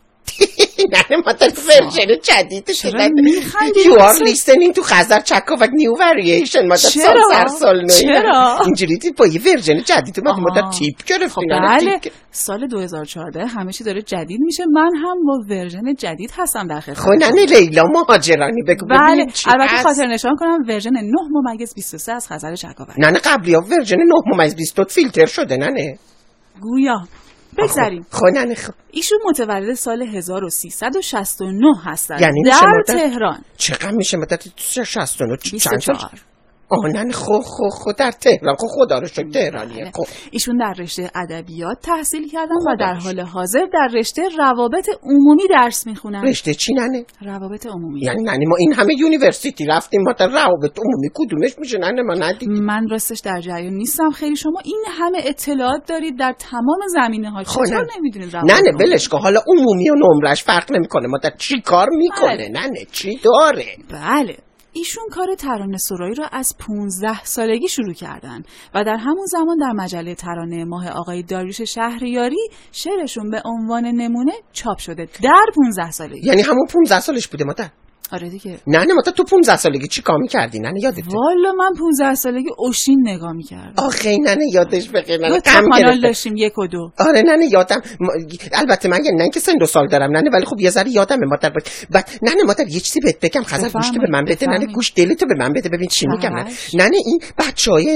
نه مادر ورژن جدیدش You are listening to خزر چکاوک نیو وریشن مادر سال نوی. چرا؟ اینجوری دید با یه ورژن جدید مادر تیپ گرفتیم. بله سال 2014 همه چی داره جدید میشه، من هم با ورژن جدید هستم در خدمت. خب نه لیلا مهاجرانی بگو. بله البته خاطر نشان کنم ورژن 9/23 از خزر چکاوک. نه قبلی ها ورژن 9/22 فیلتر شده. نه گویا بگذاریم. خب نه ایشون متولد سال 1369 هستن، یعنی در تهران. چقدر میشه مدت 69 چند سال؟ نه خب در تهران. خب خدا رو شکر تهرانیه. خب ایشون در رشته ادبیات تحصیل کردن و در حال حاضر در رشته روابط عمومی درس میخونن. رشته چی ننه؟ روابط عمومی. یعنی ننه ما این همه یونیورسیتی رفتیم ما در روابط عمومی کدومش میشه ننه ما ندیدیم. من راستش در جریان نیستم خیلی. شما این همه اطلاعات دارید در تمام زمینه‌ها، چطور نمیدونید روابط؟ ننه بلش کن، حالا عمومی و نمرش فرق نمیکنه ما در چی کار میکنه. ننه چی داره؟ بله ایشون کار ترانه سرایی را از 15 سالگی شروع کردن و در همون زمان در مجله ترانه ماه آقای داریوش شهریاری شعرشون به عنوان نمونه چاپ شده در 15 سالگی. یعنی همون 15 سالش بوده مادر؟ آره دیگه. نه مادر تو 15 سالگی چی کار می‌کردی؟ نه یادته؟ والا من 15 سالگی اوشین نگاه می‌کردم. آخه نه یادش بخیر. نه کانال داشتیم 1 و 2. آره نه یادم. البته من نه که سن 2 سال دارم نه، ولی خب یه ذره یادمه مادر. بعد نه مادر یه چیزی بهت بگم، خزر گوشت به من بده. نه گوش دلتو به من بده ببین چی میگم. نه این بچهای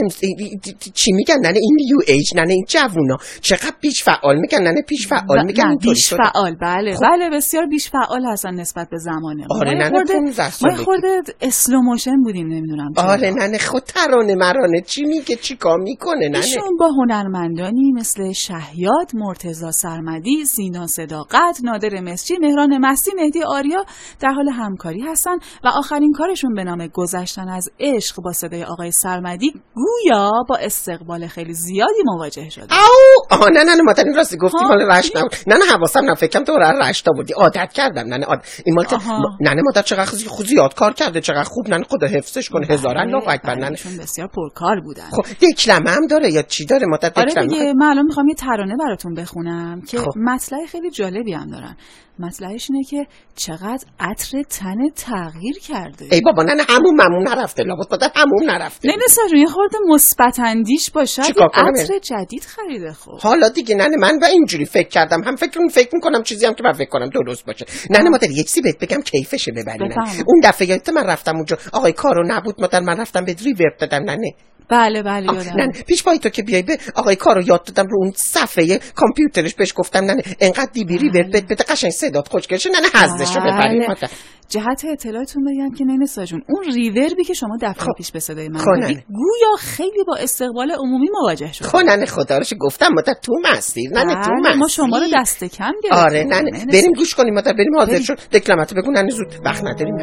چی میگن؟ نه این نیو ایج، نه این جوونا چقدر بیش فعال میگن. نه پیش فعال میگن. بیش فعال بله بسیار بیش فعال هستن نسبت به زمانه. آره نه ما خورده اسلو موشن بودیم نمیدونم. آره نه خود ترانه مرانه چی میگه چی کار میکنه. نه ایشون با هنرمندانی مثل شهیاد، مرتضی سرمدی، سینا صداقت، نادر مسجی، مهران مستی، مهدی آریا در حال همکاری هستن و آخرین کارشون به نام گذشتن از عشق با صدای آقای سرمدی گویا با استقبال خیلی زیادی مواجه شده. آها نه مادر این راستی گفتی مال رشت نبود. نه حواسم نه فکرم تو رشت بودی عادت کردم. نه این مال نه مادر چقدر خود زیاد کار کرده چقدر خوب. نه خدا حفظش کنه. هزار الله اکبر. نه بسیار پرکار بودن. خب دکلمه هم داره یا چی داره مادر؟ آره دیگه من الان میخوام یه ترانه براتون بخونم که مطلع خیلی جالبی هم دارن. مطلعش اینه که چقدر عطر تن تغییر کرده. ای بابا نه همون نرفته لابد مادر همون نرفته. نه ساجون یه خورده مثبت اندیش باشه. عطر جدید خریده. خب حالا دیگه نه من با اینجوری فکر کردم هم فکر میکنم چیزی هم که من فکر کنم درست باشه. نه مادر یه چیزی بهت بگم کیفشه ببری. اون دفعه یادت من رفتم اونجا آقای کارو نبود مادر، من رفتم به ریورب دادم. نه بله یادم. نه پیش پای تو که بیای به آقای کارو یاد دادم رو اون صفحه کامپیوترش بهش گفتم نه انقدر دیبیری بده قشنگ صدات خوشگلشه. نه حظشو ببرید مادر. جهت اطلاعتون بگم که نه ساجون اون ریوربی که شما دفعه پیش به صدای من گفتید گویا خیلی با استقبال عمومی مواجه شد. نه خدا رو گفتم مادر تو مسیر. نه تو مسیر ما شما رو دست کم گرفتیم. آره نه بریم گوش کنیم مادر. بریم حاضر شد دکلماتو بگو. نه زود وقت نداریم.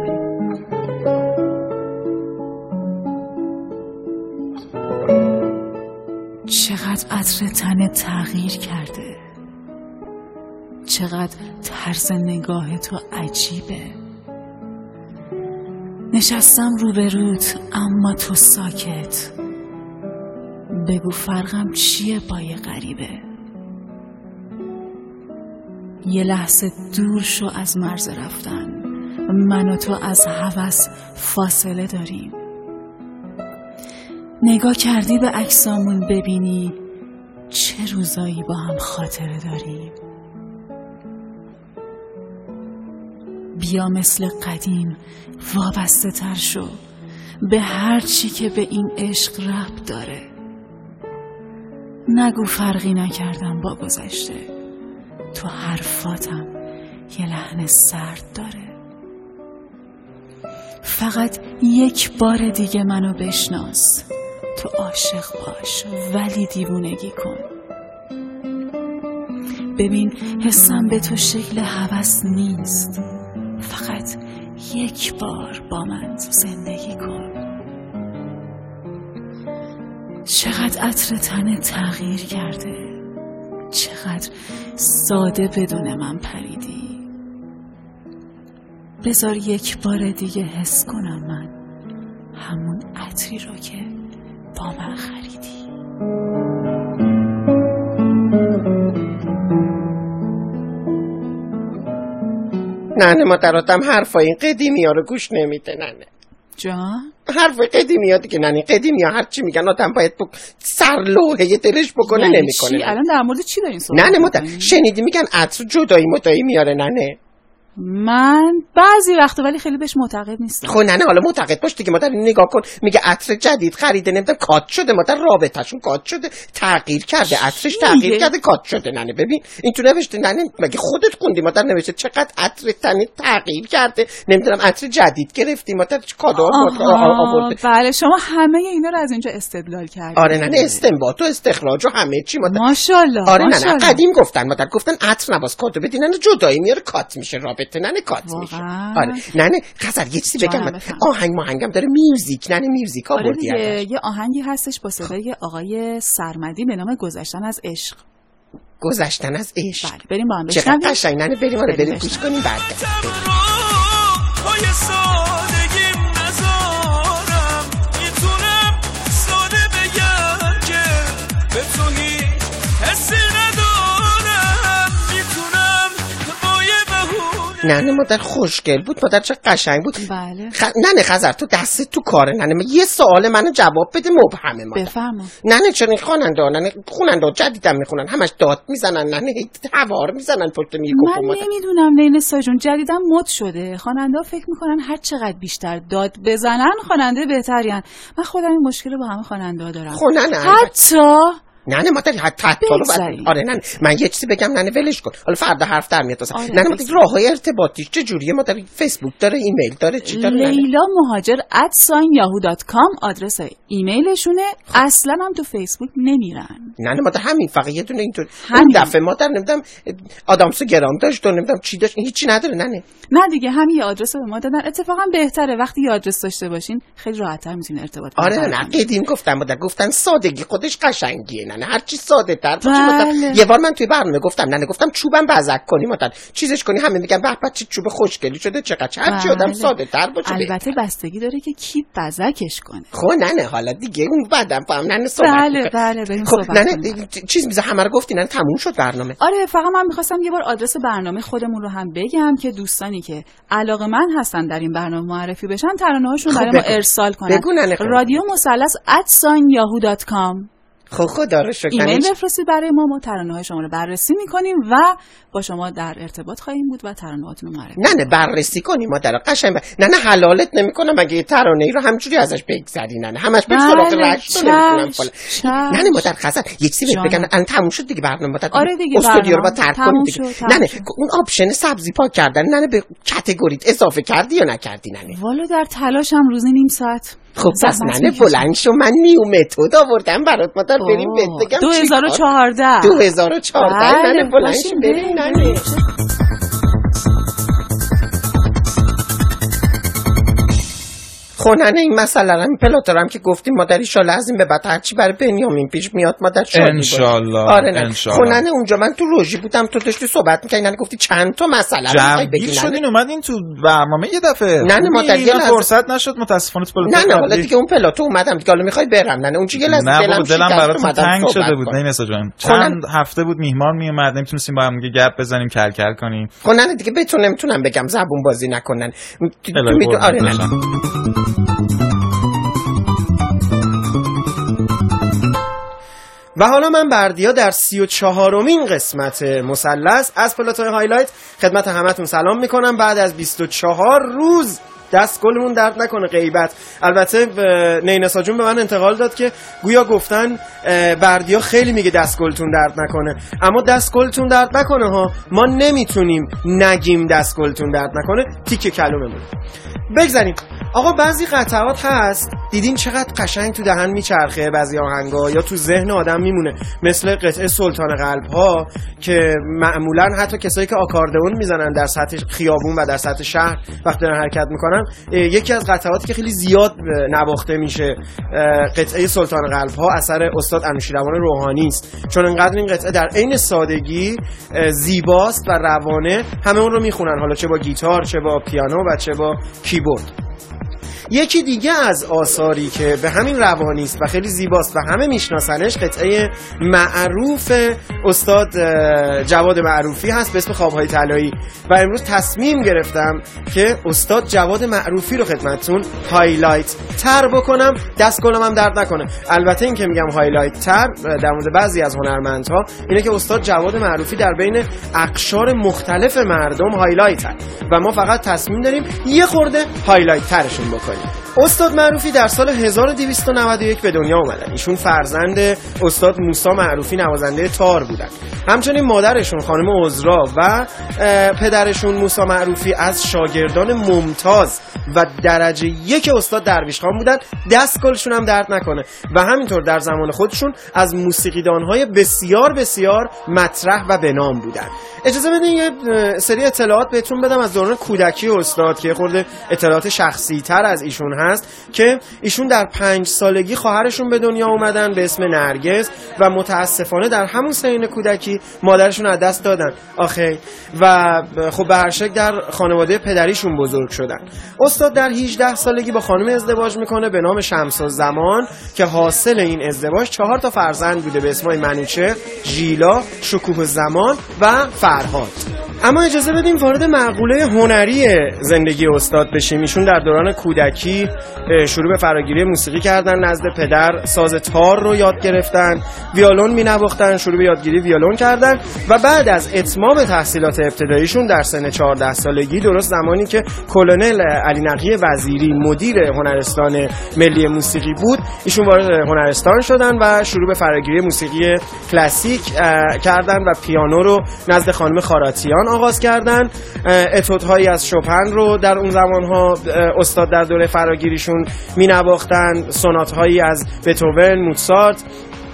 چقدر عطر تن تغییر کرده، چقدر طرز نگاه تو عجیبه، نشستم روبروت اما تو ساکت. بگو فرقم چیه با یه غریبه؟ یه لحظه دور شو از مرز رفتن، من و تو از هوس فاصله داریم. نگاه کردی به عکسامون ببینی چه روزایی با هم خاطره داریم. بیا مثل قدیم وابسته تر شو به هر چی که به این عشق ربط داره. نگو فرقی نکردم با گذشته، تو حرفاتم یه لحن سرد داره. فقط یک بار دیگه منو بشناس، تو عاشق باش ولی دیوونگی کن. ببین حسم به تو شکل هوس نیست، فقط یک بار با من زندگی کن. چقدر عطر تن تغییر کرده، چقدر ساده بدون من پریدی. بذار یک بار دیگه حس کنم من همون عطری رو که با من خریدی. ننه مادراتم حرفای این قدیمی ها رو گوش نمیده. ننه جان؟ حرفای قدیمی ها دیگه ننه، قدیمی ها هر چی میگن آدم باید سرلوحه دلش بکنه، نمیکنه. چی؟ الان در مورد چی دارین صحبت ننه مادر شنیدی میگن عطر جدایی مدایی میاره ننه؟ من بعضی وقتا ولی خیلی بهش معتقد نیستم. خب ننه حالا معتقد باش دیگه مادر. نگاه کن میگه عطر جدید خریده، نمیدونم کات شده مادر، رابطه‌شون کات شده، تغییر کرده، عطرش تغییر کرده، کات شده. ننه ببین این تو نوشته. ننه مگه خودت خوندی مادر؟ نوشته چقدر عطر تنی تغییر کرده، نمیدونم عطر جدید گرفتی مادر، کادو آورده. بله شما همه اینا رو از اینجا استدلال کردید. آره ننه استنباط و استخراج و همه چی مادر. ماشاءالله. آره ننه قدیم گفتن مادر، گفتن عطر نباس کادو بدی ننه جدایی میاره، کات میشه رابطه ننه، کات میشه. آره ننه خزر یه چیزی بگم، آهنگم داره میوزیک ننه، میوزیک ها آره یه آهنگی هستش با صدای آقای سرمدی به نام گذشتن از عشق. گذشتن از عشق. بله بریم با هم بشنویم. چقدر قشنگ ننه، بریم آره بریم گوش کنیم برگردیم. ننه مادر خوشگل بود مادر، چه قشنگ بود. بله. ننه خزر تو دستت تو کاره ننه، یه سوال منو جواب بده مبهمه مادر. بفرما. ننه چرا این خواننده جدیدم میخونن همش داد میزنن ننه، هوار میزنن پشت میکروفون. من نمیدونم نیلسا جون جدیدم مد شده، خواننده فکر میکنن هر چقدر بیشتر داد بزنن خواننده بهترین. من خودم این مشکل با همه خواننده ها دارم. خب ننه حتی ننه مادر حتی آره ننه من یه چیزی بگم ننه ولش کن، حالا فردا حرف در میاد واسه. ننه مادر راههای ارتباطیش چه جوریه مادر؟ فیسبوک داره، ایمیل داره، چی داره؟ لیلا مهاجر @yahoo.com آدرس ایمیلشونه. اصلا هم تو فیسبوک نمیرن. ننه مادر همین فقط یه دونه اینطور. اون دفعه مادر نمیدونم آدامس گرام داشت و نمیدونم چی داشت، هیچی نداره ننه. نه دیگه همین یه آدرس به ما دادن. اتفاقا بهتره وقتی یه آدرس داشته باشین خیلی راحت‌تر میتونین ارتباط آره نه قدیم گفتم مادر، گفتن سادگی خودش قشنگیه ننه، هر چی ساده تر باشه. یه بار من توی برنامه گفتم ننه، گفتم چوبم بزک کنی مادر، چیزش کنی همه میگن به چه چوب خوشگلی شده، چقدر هر چی آدم ساده تر باشه. البته بستگی داره که کی بزکش کنه. خب ننه حالا دیگه اون بعدم فهم ننه صحبت. بله بریم خب صحبت. ننه چیز میذاره همه رو گفتی ننه، تموم شد برنامه. آره فقط من می‌خواستم یه بار آدرس برنامه خودمون رو هم بگم که دوستانی که علاقه‌مند هستن در این برنامه معرفی بشن ترانه‌هاشون برای ما ارسال کنن. رادیو مثلث @yahoo.com. خدا رو شکر. ایمیل بفرستید برای ما ترانه‌های شما رو بررسی می‌کنیم و با شما در ارتباط خواهیم بود و ترانه‌هاتون رو معرفی. نه بررسی کنیم ما در قشنگ. نه حلالت نمی‌کنم مگه یه ترانه‌ای رو همینجوری ازش بگذری. نه همش به سراغ رشت نمی‌تونم فلان. نه مادر خزر یه چیزی بگن الان تموم شد دیگه برنامه مادر. آره دیگه استودیو رو با ترک کنیم دیگه. نه اون آپشن سبزی پاک کردن نه به کاتگوریت اضافه کردی یا نکردی نه؟ والا در تلاشم روزی نیم ساعت. خب پس ننه بلند شو، من نیو متد آوردم برات مادر، بریم بگم 2014 ننه بلند شو بریم ننه. خونن این مسئله رو پلاترام که گفتیم ما در ان شاء الله از این به بعد هرچی برای بنیامین پیش میاد ما در شادی ان شاء الله. آره نه خونن اونجا من تو روژی بودم تو داشتی صحبت می‌کردی نه گفتی چند تا مسئله رو بگی شدین اومدین تو برنامه یه دفعه نه ما در یه فرصت نشد متاسفانه تو پلاتو نه حالا دیگه اون پلاتو اومدم دیگه حالا می‌خوای برم نه اون چیزی لازم دلم براتون تنگ شده بود نه نسا جان چند هفته بود میهمان میومد نمیتونستیم با هم دیگه گپ بزنیم کل کنیم خونن دیگه بهتون نمیتونم بگم زبون بازی نکنن آره نه و حالا من بردیا در 34مین قسمت مثلث از پلاتوی هایلایت خدمت همتون سلام میکنم. بعد از 24 روز دست گلمون درد نکنه غیبت. البته نینا جون به من انتقال داد که گویا گفتن بردیا خیلی میگه دست گلتون درد نکنه، اما دست گلتون درد نکنه ها، ما نمیتونیم نگیم دست گلتون درد نکنه، تیکه کلممون. بگذاریم آقا بعضی قطعات هست دیدین چقدر قشنگ تو دهن میچرخه، بعضی آهنگا یا تو ذهن آدم میمونه، مثل قطعه سلطان قلب ها که معمولا حتی کسایی که آکاردئون میزنن در سطح خیابون و در سطح شهر وقتی دارن حرکت میکنن، یکی از قطعاتی که خیلی زیاد نواخته میشه قطعه سلطان قلب ها اثر استاد انوشیروان روحانی است، چون انقدر این قطعه در عین سادگی زیباست و روانه، همه اون رو میخونن، حالا چه با گیتار چه با پیانو و چه با کیبورد. یکی دیگه از آثاری که به همین روانی است و خیلی زیباست و همه میشناسنش قطعه معروف استاد جواد معروفی هست به اسم خوابهای طلایی و امروز تصمیم گرفتم که استاد جواد معروفی رو خدمتتون هایلایت تر بکنم، دست گلم هم درد نکنه. البته این که میگم هایلایت تر در مورد بعضی از هنرمندها اینه که استاد جواد معروفی در بین اقشار مختلف مردم هایلایت هست و ما فقط تصمیم داریم یه خورده هایلایت ترشون بکنیم. استاد معروفی در سال 1291 به دنیا اومدن. ایشون فرزند استاد موسی معروفی نوازنده تار بودن. همچنین مادرشون خانم عذرا و پدرشون موسی معروفی از شاگردان ممتاز و درجه 1 استاد درویش خان بودن، دستگلشون هم درد نکنه، و همینطور در زمان خودشون از موسیقیدانهای بسیار بسیار مطرح و بنام بودن. اجازه بدین یه سری اطلاعات بهتون بدم از دوران کودکی استاد که خورده اطلاعات شخصی تر از ایشون هست، که ایشون در 5 سالگی خواهرشون به دنیا اومدن به اسم نرگس و متاسفانه در همون سن کودکی مادرشون از دست دادن آخه، و خب به هر شکل در خانواده پدریشون بزرگ شدن. استاد در 18 سالگی با خانم ازدواج میکنه به نام شمس‌الزمان که حاصل این ازدواج 4 تا فرزند بوده به اسمای منوچهر، ژیلا، شکوه زمان و فرهاد. اما اجازه بدیم وارد مقوله هنری زندگی استاد بشیم. ایشون در دوران کودکی شروع به فراگیری موسیقی کردن، نزد پدر ساز تار رو یاد گرفتن، ویولون می‌نواختن، شروع به یادگیری ویولون کردن و بعد از اتمام تحصیلات ابتداییشون در سن 14 سالگی، درست زمانی که کلونل علی نقی وزیری مدیر هنرستان ملی موسیقی بود، ایشون وارد هنرستان شدن و شروع به فراگیری موسیقی کلاسیک کردن و پیانو رو نزد خانم خاراتیان آغاز کردن. اتودهایی از شوپن رو در اون زمانها استاد در دوره فراگیریشون می نواختن، سوناتهایی از بتوون، موتسارت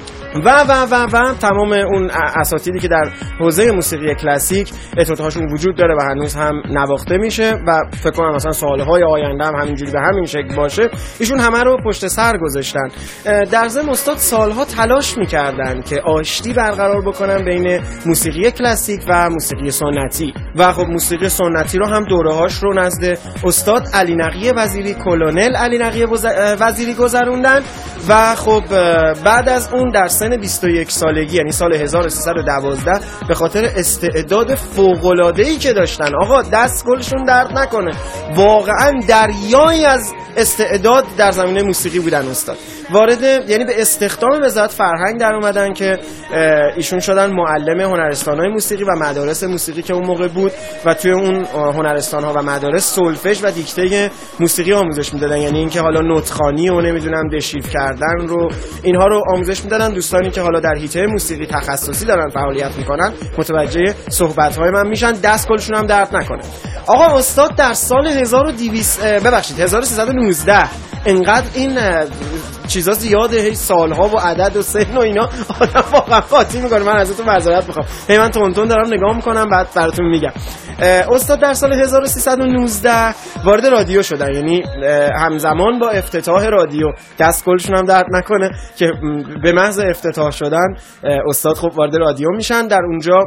و تمام اون اساتیدی که در حوزه موسیقی کلاسیک اتودهاشون وجود داره و هنوز هم نواخته میشه و فکر کنم مثلا سالهای آینده هم همینجوری به همین شکل باشه، ایشون همه رو پشت سر گذاشتن. در ضمن استاد سالها تلاش میکردن که آشتی برقرار بکنن بین موسیقی کلاسیک و موسیقی سنتی و خب موسیقی سنتی رو هم دوره‌هاش رو نزد استاد علی نقی وزیری، کلونل علی نقی وزیری گذروندن و خب بعد از اون در سن 21 سالگی یعنی سال 1312 به خاطر استعداد فوق‌العاده‌ای که داشتن، آقا دستگلشون درد نکنه، واقعا دریایی از استعداد در زمینه موسیقی بودن استاد، وارد یعنی به استخدام وزارت فرهنگ در اومدن که ایشون شدن معلم هنرستان‌های موسیقی و مدارس موسیقی که اون موقع بود و توی اون هنرستان‌ها و مدارس سولفژ و دیکته موسیقی آموزش میدادن، یعنی اینکه حالا نوت‌خوانی و نمیدونم دشیف کردن رو اینها رو آموزش میدادن. دوستانی که حالا در حیطه موسیقی تخصصی دارن فعالیت میکنن متوجه صحبت‌های من میشن، دستگلشون هم درد نکنه. آقا استاد در سال 1319 انقدر این چیزا زیاده، هی سالها و عدد و سن و اینا آدم واقعا قاطی میکنه. من ازتون معذرت میخوام، هی من تون دارم نگاه میکنم بعد براتون میگم. استاد در سال 1319 وارد رادیو شدن، یعنی همزمان با افتتاح رادیو، دستگلشون هم درد نکنه که به محض افتتاح شدن استاد خب وارد رادیو میشن. در اونجا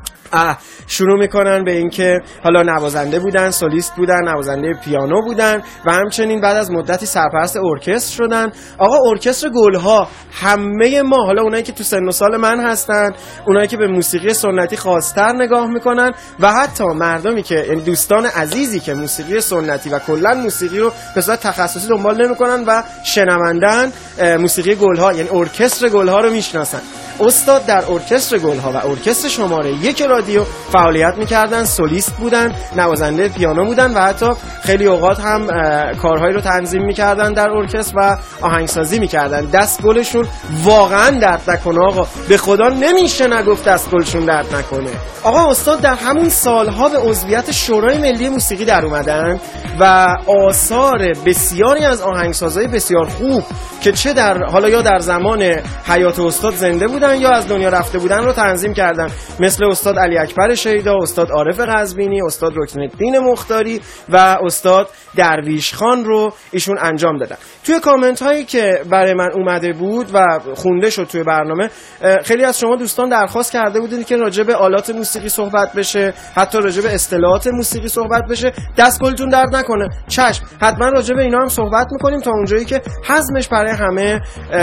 شروع میکنن به اینکه حالا نوازنده بودن، سولیست بودن، نوازنده پیانو بودن و همچنین بعد از مدتی سرپرست ارکستر شدن. آقا ارکستر گلها، همه ما، حالا اونایی که تو سن و سال من هستن، اونایی که به موسیقی سنتی خاص‌تر نگاه میکنن و حتی مردمی که یعنی دوستان عزیزی که موسیقی سنتی و کلا موسیقی رو به صورت تخصصی دنبال نمیکنن و شنوندن موسیقی گلها یعنی ارکستر گلها رو میشناسن. استاد در ارکستر گلها و ارکستر شماره 1 رادیو فعالیت میکردن، سولیست بودن، نوازنده پیانو بودن و حتی خیلی اوقات هم کارهایی رو تنظیم میکردن در ارکستر و آهنگسازی میکردن. دستگلشون واقعا درد نکنه آقا، به خدا نمیشه نگفت دستگلشون درد نکنه. آقا استاد در همون سالها به عضویت شورای ملی موسیقی در اومدن و آثار بسیاری از آهنگسازهای بسیار خوب که چه در حالا یا در زمان حیات استاد زنده بودن یا از دنیا رفته بودن رو تنظیم کردن، مثل استاد علی اکبر شیدا، استاد عارف قزوینی، استاد رکن‌الدین مختاری و استاد درویش خان رو ایشون انجام دادن. توی کامنت هایی که برای من اومده بود و خونده شد توی برنامه، خیلی از شما دوستان درخواست کرده بودید که راجع به آلات موسیقی صحبت بشه، حتی راجع به اصطلاحات موسیقی صحبت بشه. دستگلتون درد نکنه، چشم، حتما راجع به اینا هم صحبت میکنیم تا اونجایی که هضمش برای همه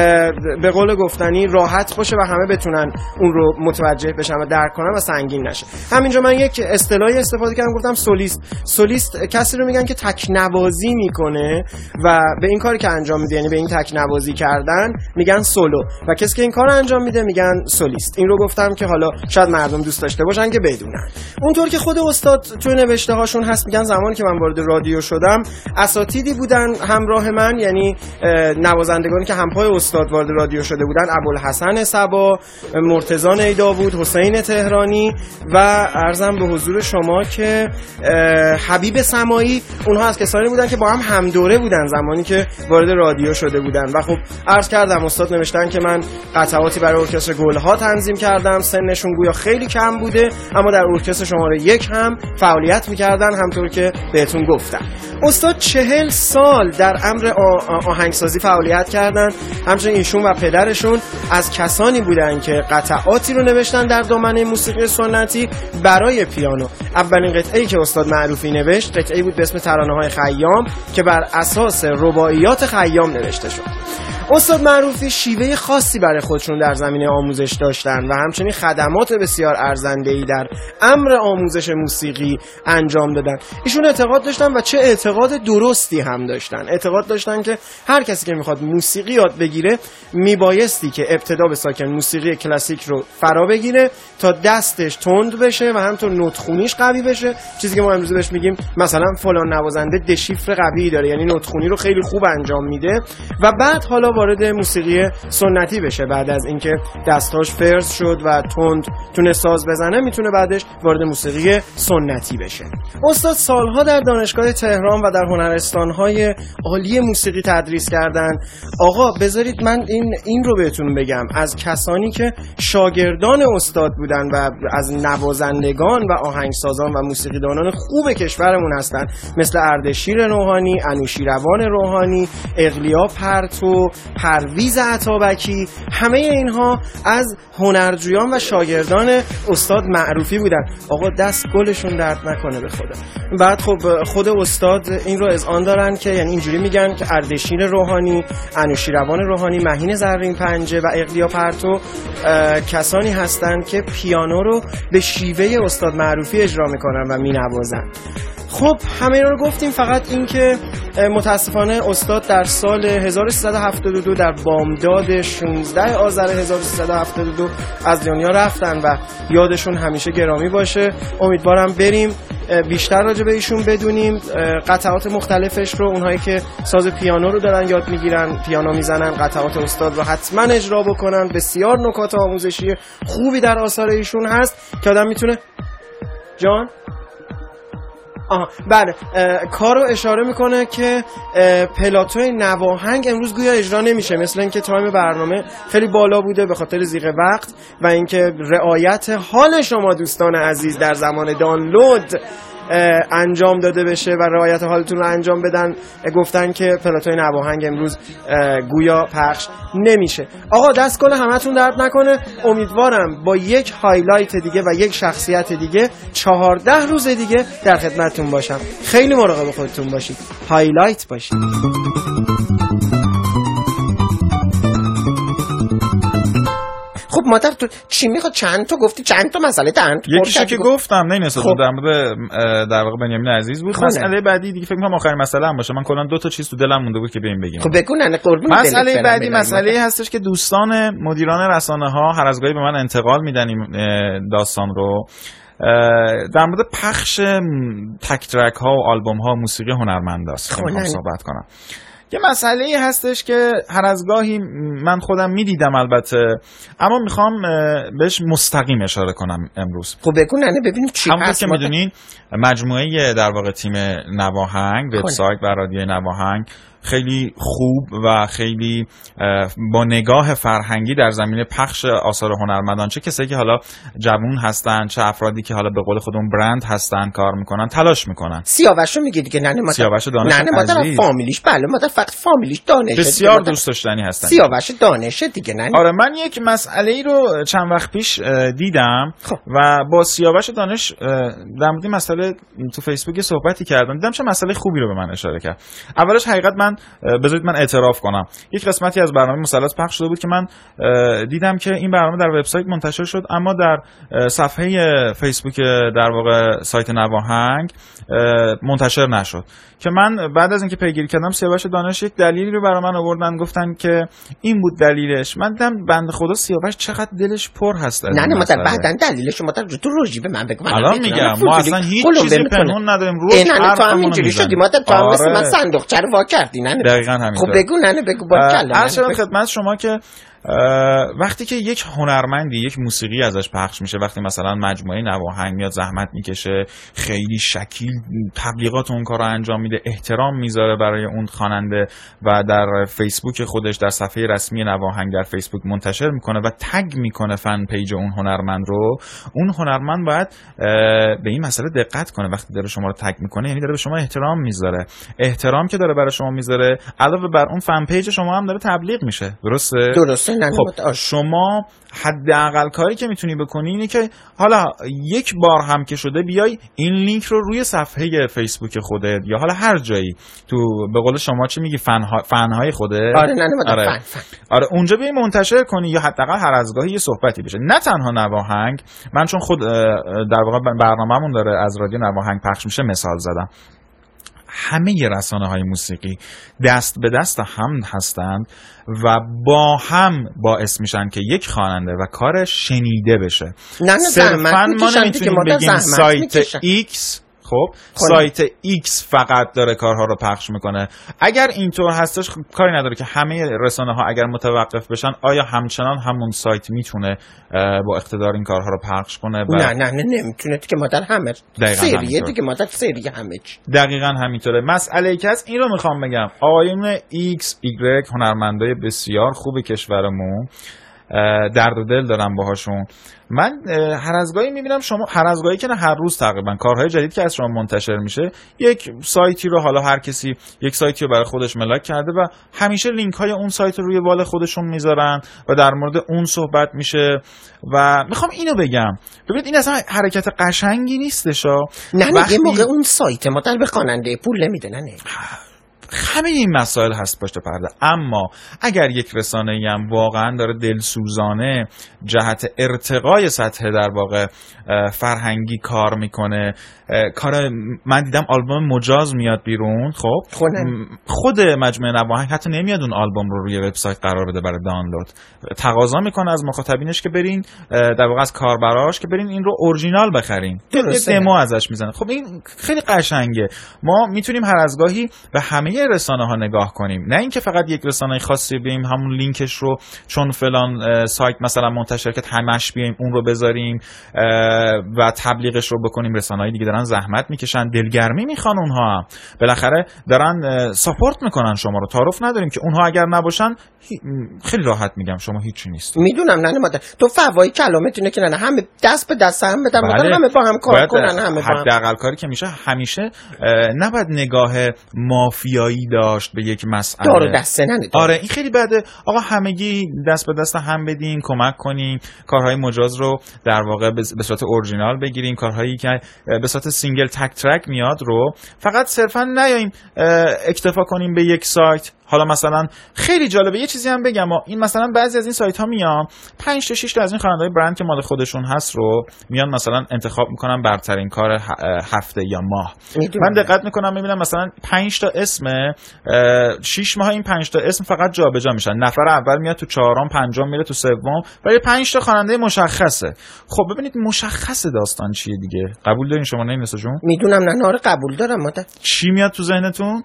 به قول گفتنی راحت باشه و همه بتونن اون رو متوجه بشن و درک کنن و سنگین نشه. همینجا من یک اصطلاحی استفاده کردم، گفتم سولیست. سولیست کسی رو میگن که تکنوازی میکنه و به این کاری که انجام میده، یعنی به این تکنوازی کردن میگن سولو، و کسی که این کارو انجام میده میگن سولیست. این رو گفتم که حالا شاید مردم دوست داشته باشن که بدونن. اونطور که خود استاد توی نوشته هاشون هست، میگن زمانی که من وارد رادیو شدم اساتیدی بودن همراه من، یعنی نوازندگانی که همپای استاد وارد رادیو شده بودن، ابوالحسن صبا، مرتضی نیداود، حسین تهرانی و عرضم به حضور شما که حبیب سمایی. اونها از کسانی بودن که با هم دوره بودن زمانی که وارد رادیو شده بودن. و خب عرض کردم استاد نوشتن که من قطعاتی برای ارکستر گلها تنظیم کردم، سنشون گویا خیلی کم بوده اما در ارکستر شماره 1 هم فعالیت میکردن، همطور که بهتون گفتم. استاد 40 سال در امر آهنگسازی فعالیت کردن. همچنین ایشون و پدرشون از کسانی بودن که قطعاتی رو نوشتن در دامنه موسیقی سنتی برای پیانو. اولین قطعه‌ای که استاد معروفی نوشت قطعه‌ای بود به اسم ترانه‌های خیام که بر اساس رباعیات خیام نوشته شد. استاد معروفی شیوه خاصی برای خودشون در زمینه آموزش داشتن و همچنین خدمات بسیار ارزنده‌ای در امر آموزش موسیقی انجام دادن. ایشون اعتقاد داشتن و چه اعتقاد درستی هم داشتن. اعتقاد داشتن که هر کسی که میخواد موسیقی یاد بگیره میبایستی که ابتدا به ساکن موسیقی کلاسیک رو فرا بگیره تا دستش تند بشه و همینطور نوت‌خونیش قوی بشه، چیزی که ما امروز بهش میگیم مثلا فلان نوازنده دشیفر قوی داره، یعنی نوت‌خونی رو خیلی خوب انجام میده و بعد حالا وارد موسیقی سنتی بشه. بعد از اینکه دستاش فرز شد و تند تونه ساز بزنه میتونه بعدش وارد موسیقی سنتی بشه. استاد سالها در دانشگاه تهران و در هنرستان‌های عالی موسیقی تدریس کردن. آقا بذارید من این رو بهتون بگم، از کسانی که شاگردان استاد بودن و از نوازندگان و آهنگسازان و موسیقیدانان خوب کشورمون هستن، مثل اردشیر روحانی، انوشیروان روحانی، اغلیا پرتو، پرویز عطابکی، همه اینها از هنرجویان و شاگردان استاد معروفی بودن. آقا دست گلشون درد نکنه به خدا. بعد خب خود استاد این رو اذعان دارن که یعنی اینجوری میگن که اردشیر روحانی، انوشیروان روحانی، مهین زرین پنجه و اغلیا پرتو کسانی هستند که پیانو رو به شیوه استاد معروفی اجرا میکنن و مینوازن. خب همه رو گفتیم، فقط این که متاسفانه استاد در سال 1372 در بامداد 16 آذر 1372 از دنیا رفتن و یادشون همیشه گرامی باشه. امیدوارم بریم بیشتر راجع به ایشون بدونیم، قطعات مختلفش رو، اونهایی که ساز پیانو رو دارن یاد میگیرن، پیانو میزنن، قطعات استاد رو حتما اجرا بکنن. بسیار نکات آموزشی خوبی در آثار ایشون هست که آدم میتونه بله کارو اشاره میکنه که پلاتوی نواهنگ امروز گویا اجرا نمیشه، مثل اینکه تایم برنامه خیلی بالا بوده به خاطر زیغ وقت و اینکه رعایت حال شما دوستان عزیز در زمان دانلود انجام داده بشه و رعایت حالتون رو انجام بدن. گفتن که پلاتوی نواهنگ امروز گویا پخش نمیشه. آقا دست کنه همتون درد نکنه. امیدوارم با یک هایلایت دیگه و یک شخصیت دیگه 14 روز دیگه در خدمتتون باشم. خیلی مراقب خودتون باشید، هایلایت باشید. خب مادر تو چی میخواد؟ چند تا گفتی؟ چند تا مسئله یکیشو که گفتم نمی‌نسه در مورد در واقع بنیامین عزیز بود. مسئله بعدی دیگه فکر کنم آخرین مسئله هم باشه. من کلا 2 تا چیز تو دلم مونده بود که بریم بگیم. خب بگو نه قربون. مسئله بعدی مسئله هستش که دوستان مدیران رسانه‌ها هر از گاهی به من انتقال میدن این داستان رو در مورد پخش تک ترک ها و آلبوم ها موسیقی هنرمنداست. میخوام صحبت کنم. یه مسئله هستش که هر از گاهی من خودم میدیدم البته، اما میخوام بهش مستقیم اشاره کنم امروز. خب بگو نه ببینیم چی هست. همونطور که میدونین مجموعه در واقع تیم نواهنگ، وبسایت و رادیو نواهنگ خیلی خوب و خیلی با نگاه فرهنگی در زمینه پخش آثار هنرمندان، چه کسایی که حالا جوون هستن چه افرادی که حالا به قول خودمون برند هستن کار میکنن، تلاش میکنن. سیاوشو میگه دیگه، نه مادر سیاوش دانش نه مادر فامیلیش، بله مادر فقط فامیلیش دانشه، بسیار دوست داشتنی هستن. سیاوش دانشه دیگه. نه آره من یک مسئله ای رو چند وقت پیش دیدم و با سیاوش دانش در مورد مسئله تو فیسبوک صحبتی کردم، دیدم چه مسئله خوبی رو به من اشاره کرد. اولش حقیقت من بذارید من اعتراف کنم، یک قسمتی از برنامه مثلث پخش شده بود که من دیدم که این برنامه در وبسایت منتشر شد اما در صفحه فیسبوک در واقع سایت نواهنگ منتشر نشد، که من بعد از اینکه پیگیری کردم سیاوش دانش یک دلیلی رو برای من آوردن، گفتن که این بود دلیلش. من دیدم بنده خدا سیاوش چقدر دلش پر هست. نه مادر بعدن دلیلش مادر تو روزی به من بگو. الان میگم ما اصلا هیچ چیزی پنهون نداریم، روز حرفمون اینجوری شدی مادر، تو هم مثل من صندوقچه رو وا کردی. نه دقیقاً همین. خب بگو نه بگو با کلمه. عرض شدم خدمت شما که وقتی که یک هنرمندی یک موسیقی ازش پخش میشه، وقتی مثلا مجموعه نواهنگ میاد زحمت میکشه، خیلی شکیل تبلیغات اون کارو انجام میده، احترام میذاره برای اون خواننده و در فیسبوک خودش در صفحه رسمی نواهنگ در فیسبوک منتشر میکنه و تگ میکنه فن پیج اون هنرمند رو، اون هنرمند باید به این مسئله دقت کنه. وقتی داره شما رو تگ میکنه یعنی داره به شما احترام میذاره. احترام که داره برای شما میذاره علاوه بر اون فن پیج شما هم داره تبلیغ میشه. درسته؟ خب شما حداقل کاری که میتونی بکنی اینه که حالا یک بار هم که شده بیای این لینک رو روی صفحه فیسبوک خودت یا حالا هر جایی تو به قول شما چی میگی فنهای خودت، آره اونجا بیای منتشر کنی یا حداقل هر از گاهی یه صحبتی بشه. نه تنها نواهنگ، من چون خود در واقع برنامه‌مون داره از رادیو نواهنگ پخش میشه مثال زدم، همه رسانه‌های موسیقی دست به دست هم هستند و با هم باعث میشن که یک خواننده و کارش شنیده بشه. صرفاً ما نمیتونیم بگیم سایت X خب سایت X فقط داره کارها رو پخش میکنه. اگر اینطور هستش کاری نداره که همه رسانه ها اگر متوقف بشن آیا همچنان همون سایت میتونه با اقتدار این کارها رو پخش کنه؟ نه نمیتونه دیگه مادر، همه سریه دیگه مادر، سریه همه چی دقیقاً همینطوره. مسئله که هست این رو میخوام بگم، آقایون X Y هنرمندای بسیار خوب کشورمون درد و دل دارم باهاشون. من هر از گاهی میبینم شما، هر از گاهی که نه هر روز تقریبا، کارهای جدید که از شما منتشر میشه، یک سایتی رو حالا هر کسی یک سایتی رو برای خودش ملاک کرده و همیشه لینک های اون سایت رو روی وال خودشون میذارن و در مورد اون صحبت میشه و میخوام اینو بگم ببینید این اصلا حرکت قشنگی نیستشا. نه یه موقع اون سایت مطلب به خواننده پول نمیده. نه همه این مسائل هست پشت پرده، اما اگر یک رسانه‌ای هم واقعا داره دلسوزانه جهت ارتقای سطح در واقع فرهنگی کار میکنه، کار من دیدم آلبوم مجاز میاد بیرون، خب خود مجموعه نواهنگ حتی نمیاد اون آلبوم رو روی وبسایت قرار بده برای دانلود، تقاضا میکنه از مخاطبینش که برین در واقع از کاربراش که برین این رو اورجینال بخرین، یه دمو ازش میزنه. خب این خیلی قشنگه. ما میتونیم هر از گاهی به همه همه رسانه ها نگاه کنیم، نه اینکه فقط یک رسانه خاصی بریم همون لینکش رو چون فلان سایت مثلا منتشر کرد همش بیایم اون رو بذاریم و تبلیغش رو بکنیم. رسانه‌های دیگه دارن زحمت میکشن، دلگرمی میخوان، اونها هم بالاخره دارن ساپورت میکنن شما رو. تعارف نداریم که اونها اگر نباشن خیلی راحت میگم شما هیچی نیست. میدونم نه مادر، تو فوای کلامت اینه که نه همه دست به دست هم بدن، همه با هم کار کنن، همه با هم. حداقل کاری که میشه همیشه نباید نگاه مافیایی داشت به یک مسئله. دارو دسته نه. آره این خیلی بده. آقا همگی دست به دست هم بدیم، کمک کنیم، کارهای مجاز رو در واقع به صورت اورجینال بگیریم، کارهایی که به صورت سینگل تک ترک میاد رو فقط صرفا نیاییم اکتفا کنیم به یک سایت. حالا مثلا خیلی جالبه یه چیزی هم بگم، این مثلا بعضی از این سایت ها میان 5 تا 6 تا از این خواننده‌های برند که مال خودشون هست رو میان مثلا انتخاب میکنن برترین کار هفته یا ماه. من دقت میکنم میبینم مثلا 5 تا اسم 6 ماه این 5 تا اسم فقط جابجا میشن. نفر اول میاد تو چهارم، پنجم میره تو سوم و یه 5 تا خواننده مشخصه. خب ببینید مشخصه داستان چیه دیگه. قبول دارین شما نه نسا جون؟ میدونم نه آره قبول دارم مادر. چی میاد تو ذهنتون؟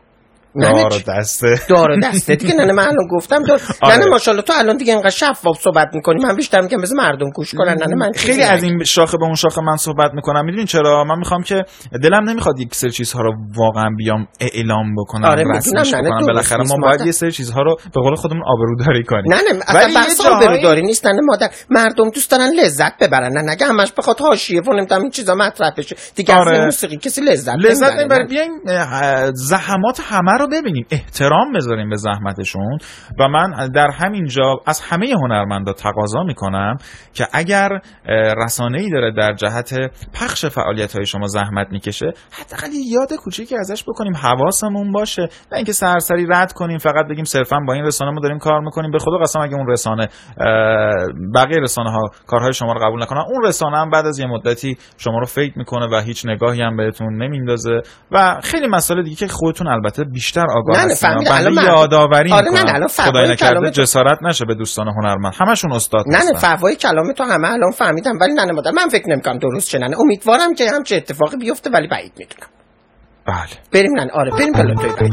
دار دسته دیگه. نه من الان گفتم نه ماشاءالله تو الان دیگه انقدر شفاف صحبت میکنی، من بیشتر میگم بذار مردم گوش کنن. نه من خیلی از این شاخه به اون شاخه من صحبت میکنم. میدونین چرا؟ من میخوام که دلم نمیخواد یک سری چیزها رو واقعا بیام اعلام بکنم، آره رسمیش بکنم. بالاخره ما باید یه سری چیزها رو به قول خودمون آبروداری کنیم. نه اصلا بحث آبروداری نیست. نه مادر، مردم دوست دارن لذت ببرن. نه نگه همش بخواد حاشیه و نمیدونم این چیزا مطرح بشه دیگه. از موسیقی کسی لذت نمیبره. بیایم زحمات همه رو ببینیم، احترام بذاریم به زحمتشون. و من در همین جا از همه هنرمندا تقاضا میکنم که اگر رسانه‌ای داره در جهت پخش فعالیت‌های شما زحمت میکشه، حداقل یاد کوچیکی ازش بکنیم، حواسمون باشه. نه اینکه سرسری رد کنیم فقط بگیم صرفا با این رسانه ما داریم کار میکنیم. به خدا قسم اگه اون رسانه بقیه رسانه‌ها کارهای شما رو قبول نکنن، اون رسانه هم بعد از یه مدتی شما رو فید میکنه و هیچ نگاهی هم بهتون نمیندازه و خیلی مسائل دیگه که خودتون البته بیشتر آگاه هستین. بنده یادآوری میکنم خدای نکرده جسارت نشه به دوستان هنرمند، همشون استاد هستن. نه فوای کلام تو همه الان فهمیدم، ولی نه مادر من فکر نمیکنم درست چه. نه امیدوارم که همچه اتفاقی بیفته ولی بعید میدونم. بله بریم. نه آره بریم پلاتوی بعید.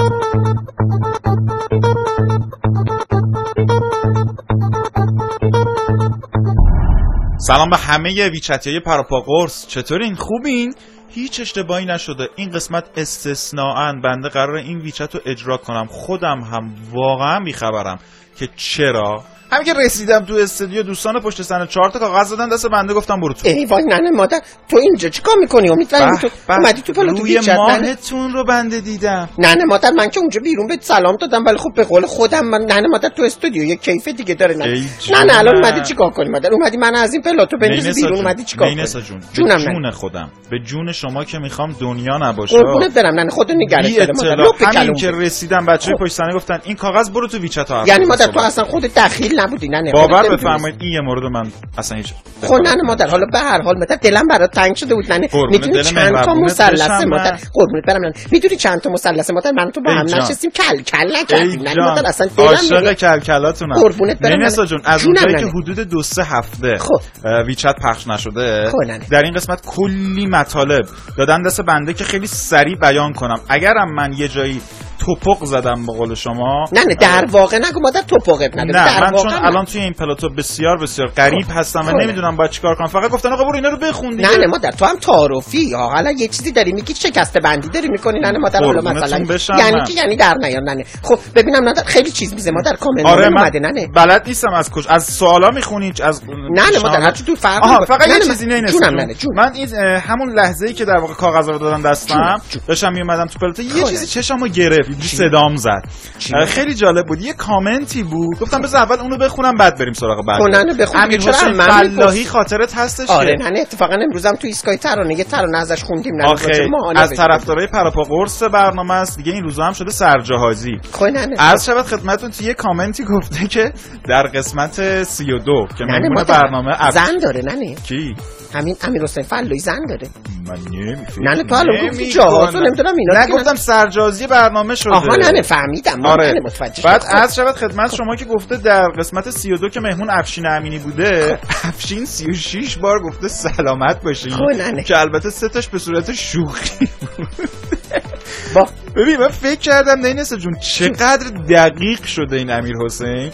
سلام به همه ویچتیای پراپا قرص، چطورین؟ خوبین؟ هیچ اشتباهی نشده. این قسمت استثناءً بنده قراره این ویچت رو اجرا کنم. خودم هم واقعا بیخبرم که چرا. همین که رسیدم تو استودیو دوستان پشت صحنه 4 تا کاغذ دادن دست بنده، گفتم برو تو. ای وای نه مادر تو اینجا چیکار میکنی؟ امیدوارم تو اومدی تو پلاتو روی ماهتون رو بنده دیدم. نه مادر من که اونجا بیرون بهت سلام دادم، ولی خب به قول خودم من نه مادر تو استودیو یه کیف دیگه داره. نه الان اومدی چیکار کنی مادر؟ اومدی من از این پلاتو بندازی بیرون، اومدی چیکار کنی؟ جون خودم به جون شما که میخوام دنیا نباشه. قربونت برم. نه خودت نگران مادر. همین که رسیدم بچه‌های پشت صحنه گفتن این کاغذ برو تو ویچت ها. یعنی مادر تو اصلا خودت دخیل نبودی؟ نه باور بفرمایید این یه مورد من اصلا هیچ. خب نه مادر حالا به هر حال مادر دلم برات تنگ شده بود. نه میدونی چند تا مثلث مادر قربونت برم. میدونی چند تا مثلث مادر من تو با هم نشستیم کل نکردیم. نه مادر اصلا دلم عاشق کلکلاتونم. قربونت برم. نسا جون از اونجایی که حدود 2-3 هفته ویچت پخش نشده در این قسمت کلی مطالب دادن دست بنده که خیلی سریع بیان کنم. اگرم من یه جایی توپق زدم به قول شما، نه در واقع نگو مادر توپق نداره. نه من چون الان توی این پلاتو بسیار بسیار غریب هستم و نمیدونم باید چیکار کنم. فقط گفتن آقا برو اینا رو بخون دیگه. نه مادر تو هم تعارفی حالا یه چیزی داری میگی، شکسته بندی داری میکنی. نه مادر حالا مثلا یعنی در نیار. نه خب ببینم مادر خیلی چیز میزه مادر کامنت اومده. نه بلد نیستم از سوالا میخونی از نه مادر هر چی تو فرق. فقط یه چیزی من این همون لحظه‌ای که در واقع کاغذ رو دادم دستم داشتم میومدم تو پلاتو یه چیزی چشامو گرفت، صدام زد. خیلی جالب بود. یه کامنتی بود گفتم بذار اول اونو بخونم بعد بریم سراغ بعد. امیرحسین فلاحی خاطرت هستش؟ آره نه اتفاقا امروزم تو ایستگاه ترانه یه ترانه ازش خوندیم. نه از طرفدارای پراپا قرص برنامه است دیگه. این روزا هم شده سرجهازی. از شبت خدمتتون تو یه کامنتی گفته که در قسمت 32 که مهمون برنامه زن داره. نه کی؟ همین امیرحسین فلاحی زن داره. من نمیفهمم. نه تو الان گفتی جهازو نمیدونم اینا. نگفتم سرجازی برنامه شده. آها نه فهمیدم. آره. بعد از شبت خدمت شما که گفته در قسمت 32 که مهمون افشین امینی بوده، افشین 36 بار گفته سلامت باشین که البته 3 تاش به صورت شوخی بود. ببین من فکر کردم نینسا جون چقدر دقیق شده این امیر حسین،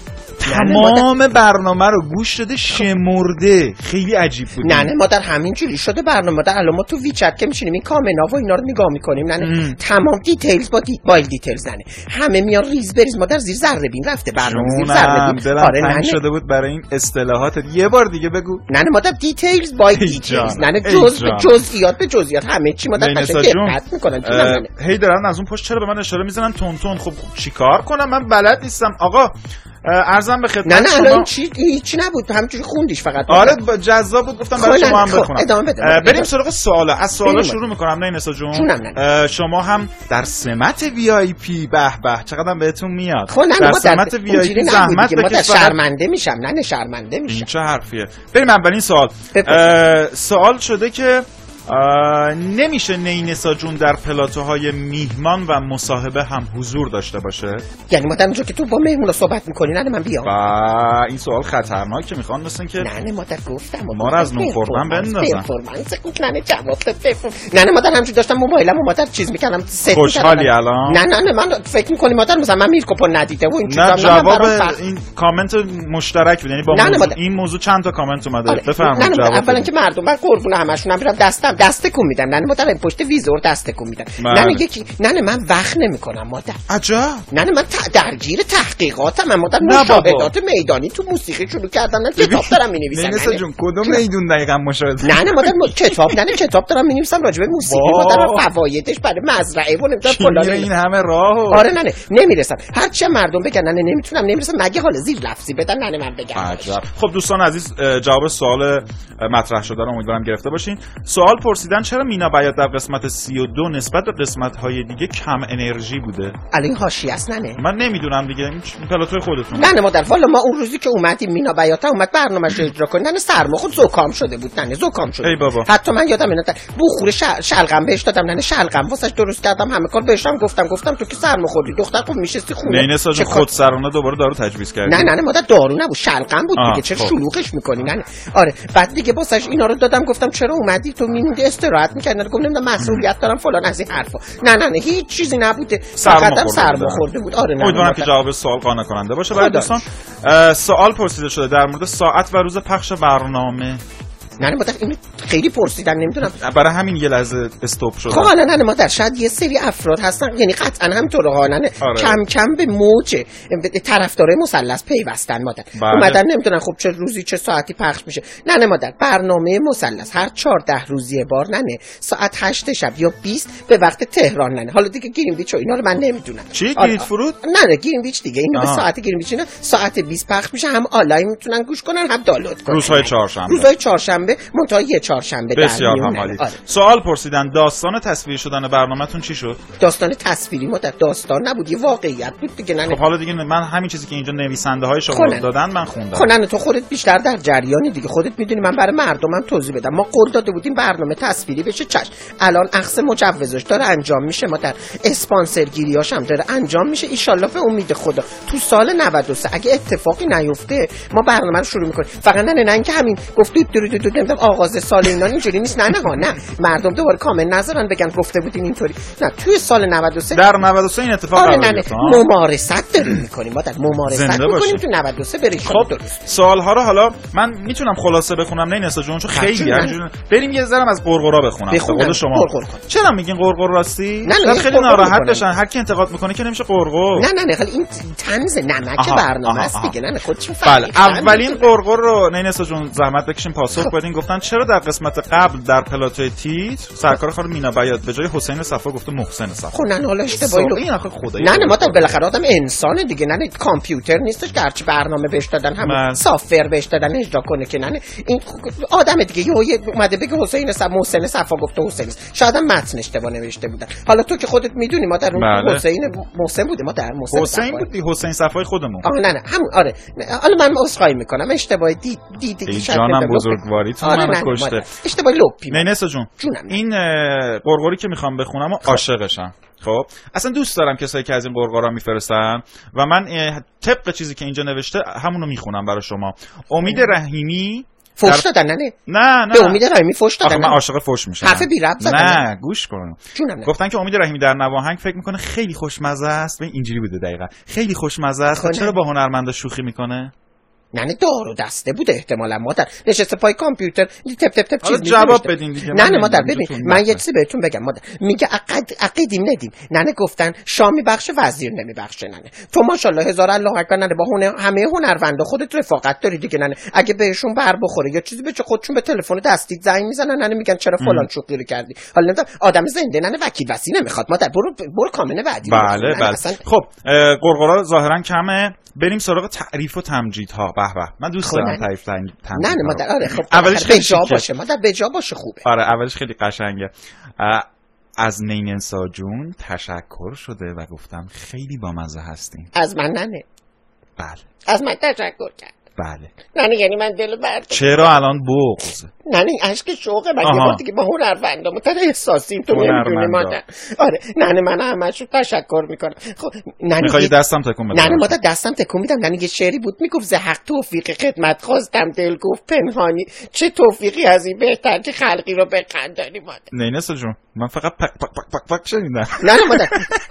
تمام برنامه رو گوش داده شمرده. خیلی عجیب بود. نه مادر همینجوری شده برنامه. مادر الان ما تو ویچت که میشینیم این کامنتا و اینا رو نگاه میکنیم، نه تمام دیتیلز با بایل دیتیلز، نه همه میان ریز بریز. مادر زیر ذره بین رفته برنامه، زیر ذره بین. آره نه شده بود برای این اصطلاحات. یه بار دیگه بگو. نه مادر دیتیلز بای دیتیلز، نه جزئیات به جزئیات همه چی. مادر قشنگ دقت میکنن. هی دارن از اون پشت چرا به من اشاره میزنن تون تون. خب چیکار کنم من بلد نیستم آقا. عرضم به خدمت نه الان چی نبود، همینجوری خوندیش فقط. آره جذاب بود، گفتم برای شما هم بخونم. ادامه بده. بریم سراغ سوالا. از سوالا شروع میکنم. نه نسا جون شما هم در سمت وی آی پی به به چقدر بهتون میاد. در سمت وی آی پی زحمت بکشید. شرمنده میشم. نه شرمنده میشم. این چه حرفیه؟ بریم اولین سوال شده که نمیشه نینسا جون در پلاتوهای میهمان و مصاحبه هم حضور داشته باشه؟ یعنی مادر اونجا که تو با مهمونا صحبت میکنی نه من بیام؟ این سوال خطرناکه. میخوان مثلا که نه مادر گفتم ما رو از نونخوردن بندازن. نه جواب نه مادر همونجوری داشتم موبایلمو مادر چیز میکردم ست. خوشحالی الان؟ نه من فکر میکنی مادر مثلا من میرکوپون ندیده و این چیزا. نه جواب این کامنت مشترک بود، یعنی با این موضوع چند تا کامنت اومده. بفرمایید جواب. اولا که مردم من قربون همشون میرم دست تکون میدم. نه مادر پشت ویزور دست تکون میدم. نه من وقت نمیکنم مادر. عجب. نه من درگیر تحقیقاتم. من مادر مشاهدات میدانی تو موسیقی شروع کردم. کتاب دارم مینویسم. نینسا جون کدوم میدون دقیقاً مشاهده؟ نه مادر کتاب دارم مینویسم راجع به موسیقی مادر و فوایدش برای مزرعه و نمیدونم فلان. این همه راهو. آره نه نمیرسم. هر چه مردم بگن نه نمیرسم مگه حالا زیر لفظی بدن نه من بگم. عجب. خب دوستان عزیز جواب سوال مطرح شده رو امیدوارم گرفته باشین. سوال پرسیدن چرا مینا بیات در قسمت 32 نسبت به قسمت‌های دیگه کم انرژی بوده؟ الان حاشیه است. نه من نمیدونم دیگه، این پلاتوی خودتون. نه مادر والا ما اون روزی که اومدیم مینا بیات اومد برنامه‌شو اجرا کنه. نه سرما خود زکام شده بود. نه زکام شده. ای بابا. حتی من یادم میاد بخور شلغم بهش دادم. نه شلغم واسش درست کردم همه کار بهش گفتم تو که سرما خوردی دختر خب میشستی خونه. نینسا جون خود سرانه دوباره دارو تجویز کردی؟ نه مادر دارو نبود شلغم بود دیگه. چرا شلوغش می‌کنی؟ نه آره بعد دیگه واسش اینا رو دادم گفتم چرا اومدی تو میموندی استراحت می‌کردی. گفتم نمیدونم مسئولیت دارم فلان از این حرفا. نه هیچ چیزی نبوده. فقط سرما خورده بود. آره نه امیدوارم که جواب سوال قانع کننده باشه برای دوستان. سوال پرسیده شده در مورد ساعت و روز پخش برنامه. نه مادر اینو خیلی پرسیدن نمیدونم برای همین یه لحظه استاپ شد. خب حالا نه مادر شاید یه سری افراد هستن یعنی قطعا همینطوره ها. نه کم کم به موج طرفدارای مثلث پیوستن مادر. اومدن نمیدونن خب چه روزی چه ساعتی پخش میشه. نه مادر برنامه مثلث هر 14 روزی بار ساعت 8 شب یا 20 به وقت تهران. نه حالا دیگه گرینویچ و اینا رو من نمیدونم. چی گرید فرود؟ نه گرینویچ دیگه اینو به ساعت گرینویچ اینا ساعت 20 پخش میشه. هم آنلاین میتونن گوش کنن هم دانلود کنن. روزهای چهارشنبه منتهای چهارشنبه. بسیار عالی. سوال پرسیدن داستان تصویری شدن برنامه‌تون چی شد؟ داستان تصویری مادر داستان نبود، یه واقعیت بود دیگه. نه خب حالا دیگه من همین چیزی که اینجا نویسنده‌های شما دادن من خوندم. خب نه تو خودت بیشتر در جریانی دیگه، خودت میدونی من برای مردمم توضیح بدم. ما قول داده بودیم برنامه تصویری بشه. چش الان اخذ مجوزش داره انجام میشه مادر، اسپانسر گیریاش هم داره انجام میشه. ان شاءالله به امید خدا تو سال 93 اگه اتفاقی نیفته ما برنامه رو شروع میکنیم. فقط نه اینکه همین گفت دو آغاز سال اینا اینجوری نیست. نه مردم دوباره کامنت نذارن بگن گفته بودین اینطوری. نه توی سال 93 در 93 این اتفاق افتاد. ممارست داریم میکنیم مادر، ممارست میکنیم تو 93 بریم. خب سوال‌ها رو حالا من میتونم خلاصه بخونم نه نسا جون چون خیلی بریم یه ذره از قرقرا بخونم به خود شما. چرا میگین قرقر راستی؟ نه خیلی ناراحت بشن هر کی انتقاد میکنه که نمیشه قرقر. نه خیلی این طنز نمک برنامه است دیگه. نه خودشون بله اولین قرقر رو نه نسا جون زحمت بکشین پاسخ بدین. گفتن چرا در قسمت قبل در پلاتوی تیتر سرکار خانم مینا بیات به جای حسین صفا گفته محسن صفا؟ خب نه حالا اشتباهی این آخه خدایی. نه ما بالاخره آدم انسانه دیگه. نه کامپیوتر نیستش که هرچی برنامه بهش دادن همون سافر بهش دادن اجرا کنه که. نه این آدم دیگه یه اومده بگه حسین صفا محسن صفا گفته حسین. شاید هم متن اشتباه نوشته بودن. حالا تو که خودت میدونی ما در حسین محسن بوده، ما در حسین بودی حسین صفای خودمون. نه همون آره. حالا من عذرخواهی میکنم اشتباهی دیدی جانم بزرگواریتون منو کشته. اشتباهی لپی. نینسا جون این قرقری که میخوام بخونم عاشقشم. خب اصلا دوست دارم کسایی که از این قرقرا میفرستن و من طبق چیزی که اینجا نوشته همونو میخونم برای شما. امید رحیمی فوش دادن ننه؟ نه به امید رحیمی فوش دادن. من عاشق فوش میشم. حرف بی ربط زدن. نه گوش کن. جونم. گفتن که امید رحیمی در نواهنگ فکر میکنه خیلی خوشمزه است. ببین اینجوری بوده دقیقاً. خیلی خوشمزه است. چرا با هنرمندا شوخی میکنه؟ نه دار و دسته بوده احتمالاً مادر نشسته پای کامپیوتر تپ تپ تپ چیز جواب بدین دیگه. نه مادر ببین من یه چیزی بهتون بگم مادر میگه عقیدیم ندیم نه گفتن شاه میبخشه وزیر نمیبخشه نه تو ماشاءالله هزار الله اکبر نه با همه هنرمندا خودت رفاقت داری دیگه نه اگه بهشون بر بخوره یا چیزی بچه خودشون به تلفن دستی زنگ میزنن نه میگن چرا فلان شوخی رو کردی حالا نمیدونم آدم زنده نه وکیل وسی نمیخواد مادر برو کامنت بعدی. بله خب قرقرا ظاهرا کمه. بریم سراغ تعریف و تمجیدها. به به من دوست دارم تعریف تمجید. نه مادر آره خب اولش به جا باشه مادر به جا باشه خوبه. آره اولش خیلی قشنگه. از نینسا جون تشکر شده و گفتم خیلی بامزه هستین. از من ننه. بله از من تشکر کرد. بله. نه یعنی من دل برد. چرا الان بغض؟ نه اشک شوقه من یه بار دیگه با هنرمندا متر احساسیم تو نمیدونی مادر. آره نه من همشو تشکر میکنم. خب نه میخوای دستم تکون بدم؟ نه مادر دستم تکون میدم. نه یه شعری بود میگفت ز حق توفیق خدمت خواستم دل گفت پنهانی چه توفیقی از این بهتر که خلقی رو بخندانی مادر. نینسا جون من فقط پک شنیدم. نه مادر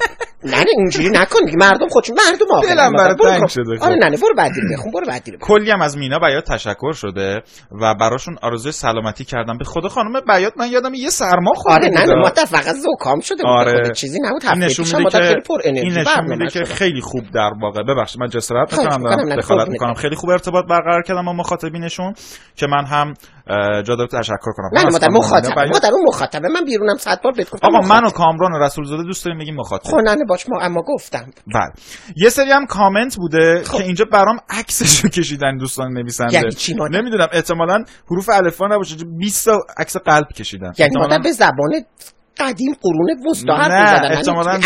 نه اینجوری نکن مردم خودشون مردم آخه دلم برات تنگ شده. آره نه برو بعدی بخون برو بعدی بخون. کلی هم از مینا بیات تشکر شده و براشون آرزوی سلامتی کردم. به خدا خانم بیات من یادم یه سرما خورده. آره نه مادر فقط زکام شده آره. چیزی نبود هفته پیش مادر خیلی پر انرژی. این نشون میده که خیلی خوب در واقع ببخشید من جسارت میکنم دخالت میکنم خیلی خوب ارتباط برقرار کردم با مخاطبینشون که من هم جا داره تشکر کنم. نه مادر مادر اون مخاطبه من بیرونم 100 بار بهت گفتم. آقا من و کامران رسولزاده دوست داریم بگیم مخاطب. خب نه باش ما اما گفتم. بله یه سری هم کامنت بوده که اینجا برام عکسشو کشیدن دوستان نویسنده. یعنی چی مادر؟ نمیدونم احتمالاً حروف الفبا نباشه 20 تا عکس قلب کشیدن. یعنی مادر به زبان قدیم قرون وسطا حرف می‌زدن. نه احتمالاً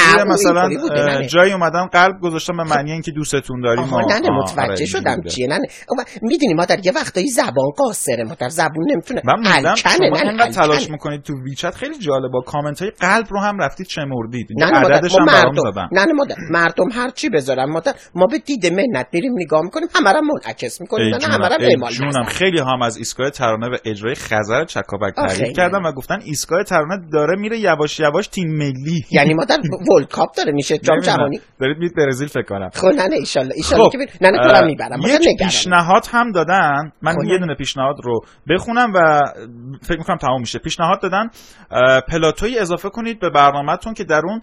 مثلا جایی اومدن قلب گذاشتن به معنی اینکه دوستتون داریم. نه متوجه شدم چیه. نه میدونی مادر یه وقتایی زبان قاصره مادر زبون نمیتونه حل کنه. نه انقدر تلاش میکنید تو ویچت خیلی جالبه کامنت های قلب رو هم رفتید شمردید. عددش هم برام دادم. نه مادر مردم هر چی بذارن مادر ما به دید منت میریم نگاه میکنیم همه رو منعکس میکنیم. نه همه رو اعمال جونم خیلی هم از ایستگاه ترانه و اجرای خزر چکاپک تعریف کردم و گفتن ایستگاه ترانه داره میره یواش یواش تیم ملی. یعنی مادر ورلد کاپ داره میشه جام جهانی. دارید میرید برزیل فکر کنم. خب نه ان شاء الله که نه تو رو میبرم. یه پیشنهاد هم دادن. من یه دونه پیشنهاد رو بخونم و فکر میکنم تمام میشه. پیشنهاد دادن پلاتوی اضافه کنید به برنامه‌تون که در اون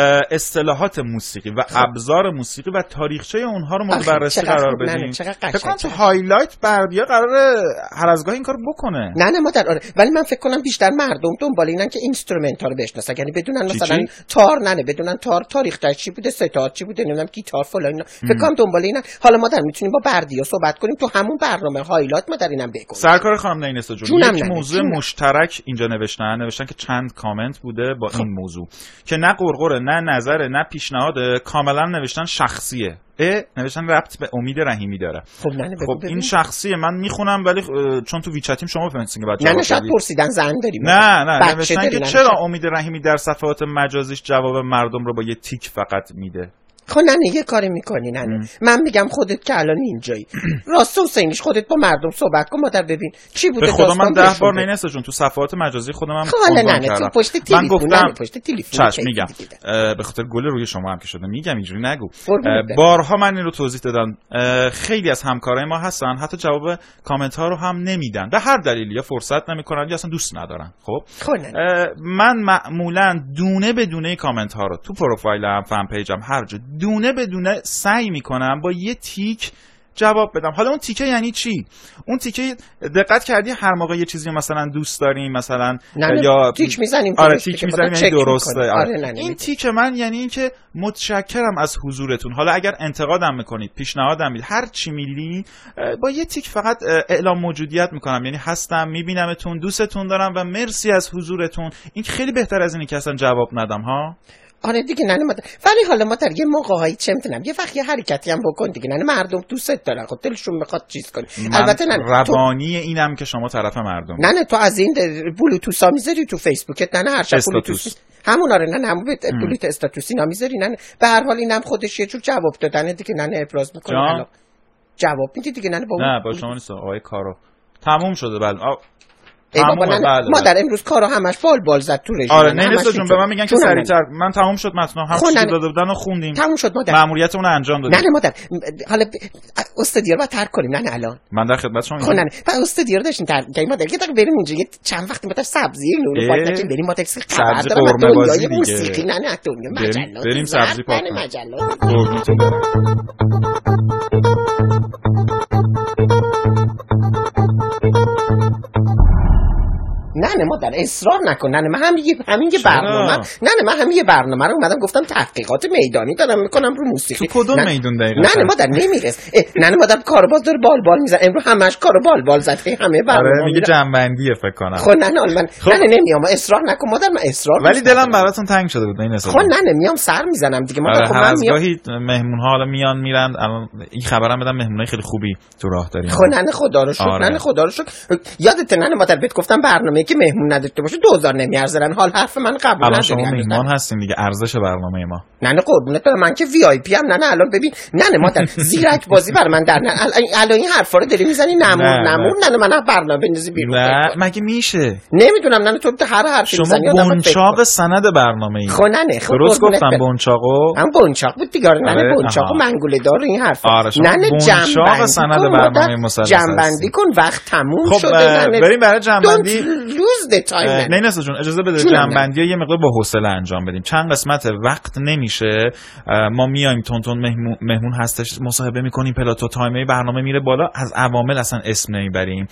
اصطلاحات موسیقی و ابزار موسیقی و تاریخچه اونها رو مورد بررسی قرار بدیم. فکر کنم تو هایلایت بردیا قراره هر از گاهی این کارو بکنه. نه مادر آره ولی من فکر کنم بیشتر مردم دنبال اینن که اینسترومنت ها رو بشناسن. یعنی بدونن مثلا تار بدونن تاریخ چی بوده ستار چی بوده نمیدونم گیتار فلان. فکر کنم دنبال اینن. حالا مادر میتونیم با بردیا صحبت کنیم تو همون برنامه هایلایت مادر اینم بگو. سرکار خانم نینسا جون یک موضوع مشترک اینجا نوشتن که چند کامنت بوده با این موضوع که نه قرقره نه نظره نه پیشنهاد کاملا نوشتن شخصیه. نوشتن ربط به امید رحیمی داره. خب این شخصیه من میخونم ولی چون تو ویچتیم شما فهمیدین که بعد نه شاید پرسیدن زن داریم. نه نوشتن که چرا امید رحیمی در صفحات مجازیش جواب مردم رو با یه تیک فقط میده. خب نه یه کاری میکنی نه من میگم خودت که الان اینجایی راست حسینیش خودت با مردم صحبت کن مادر ببین چی بوده. به خدا من 10 بار نینسا جون تو صفحات مجازی خودم هم تو پشت تلفن چش میگم به خاطر گل روی شما هم که شده میگم اینجوری نگو. بارها من این رو توضیح دادم. خیلی از همکارای ما هستن حتی جواب کامنت ها رو هم نمیدن به هر دلیلی یا فرصت نمیکنن یا اصلا دوست ندارن. خب من معمولا دونه به دونه کامنت ها رو تو پروفایلم فن پیجم هر جا دونه به دونه سعی میکنم با یه تیک جواب بدم. حالا اون تیکه یعنی چی؟ اون تیکه دقت کردی هر موقع یه چیزی مثلا دوست داریم مثلا یا تیک میزنیم. آره تیک میزنیم یعنی درسته. این تیک من یعنی این که متشکرم از حضورتون. حالا اگر انتقادم میکنید پیشنهادم میدید هر چی میدید با یه تیک فقط اعلام موجودیت میکنم یعنی هستم میبینمتون دوستتون دارم و مرسی از حضورتون. این خیلی بهتر از اینه که اصلا جواب ندم ها. آره دیگه نه مادر ولی حالا مادر یه موقعی چه میتونم یه وقت یه حرکتی هم بکن دیگه نه مردم دوست دارن خب دلشون میخواد چیز کنی. البته نه روانی اینم که شما طرف مردم نه تو از این بلوتوثا میذاری تو فیسبوکت نه هر شب بلوتوث همون آره نه همون بلوتوث استاتوسی نمیذاری نه به هر حال اینم خودش یه جور جواب دادن دیگه نه ابراز میکنه. حالا جواب میدی دیگه نه با شما نیست آقای کارو تموم شده. بله مادر امروز کارا همش بال زد تو رژیم. آره نینسا جون به من میگن که سریعتر. من تموم شد متن هم چیزی داده بودن و خوندیم. تموم شد مادر. ماموریتمون رو انجام دادیم. نه مادر حالا استودیو رو ترک کنیم. نه الان من در خدمت شما. نه بعد استودیو رو داشتیم ترک کنیم مادر. یه دقیقه بریم اونجا یه چند وقت مادر سبزی نون پاک بریم مادر خبر دارم دنیای موسیقی. نه دنیا مجلات بریم سبزی پاک کنیم. مجلات قربونتون برم. نه مادر اصرار نکن. نه من همین یه برنامه. نه من همین یه برنامه رو اومدم گفتم تحقیقات میدانی دارم میکنم رو موسیقی. تو کدوم میدون دقیقاً؟ نه مادر نمیرس. نه مادر کارو باز داره بال میزنه. امروز همش کارو بال زد. همه برنامه. آره میگه جنبندیه فکر کنم. خب نه من نمیام. اصرار نکن مادر. من اصرار ولی دلم براتون تنگ شده بود این حساب. خب نه میام سر میزنم دیگه مادر. خب من میام. گاهی مهمون ها حالا میان میرن. الان این خبرم بدم مهمونای خیلی خوبی تو راه داریم. خب نه خدا رو شکر. نه خدا رو شکر. یادت نه مادر بهت گفتم برنامه‌ای که مهمون نداشته باشه 2000 نمیارزن. حال حرف من قبول نداری. شما مهمان هستین دیگه. ارزش برنامه ما. نه قربونت برم من که وی آی پی ام. نه الان ببین. نه مادر زیرک بازی برای من در الان این حرفا رو داری میزنی. نمون نه من برنامه بندازی بیرون. نه مگه میشه؟ نمیدونم. نه تو هر حرفی میزنی. شما بنچاق سند برنامه‌ای. خب نه درست گفتم بنچاقو. هم بنچاق بود دیگه. نه بنچاق و منگوله دار این حرفا. نه بنچاق سند برنامه مثلث. جنبندی کن وقت تموم خب شده. بریم برای جنبندی. لوز د تایم. نه نسا جون اجازه بده جنبندی یه مقدار با حوصله انجام بدیم. چند قسمت وقت نمیشه. ما میایم تون مهمون هستش مصاحبه میکنیم پلاتو تایمه برنامه میره بالا از عوامل اصلا اسم نمیبریم.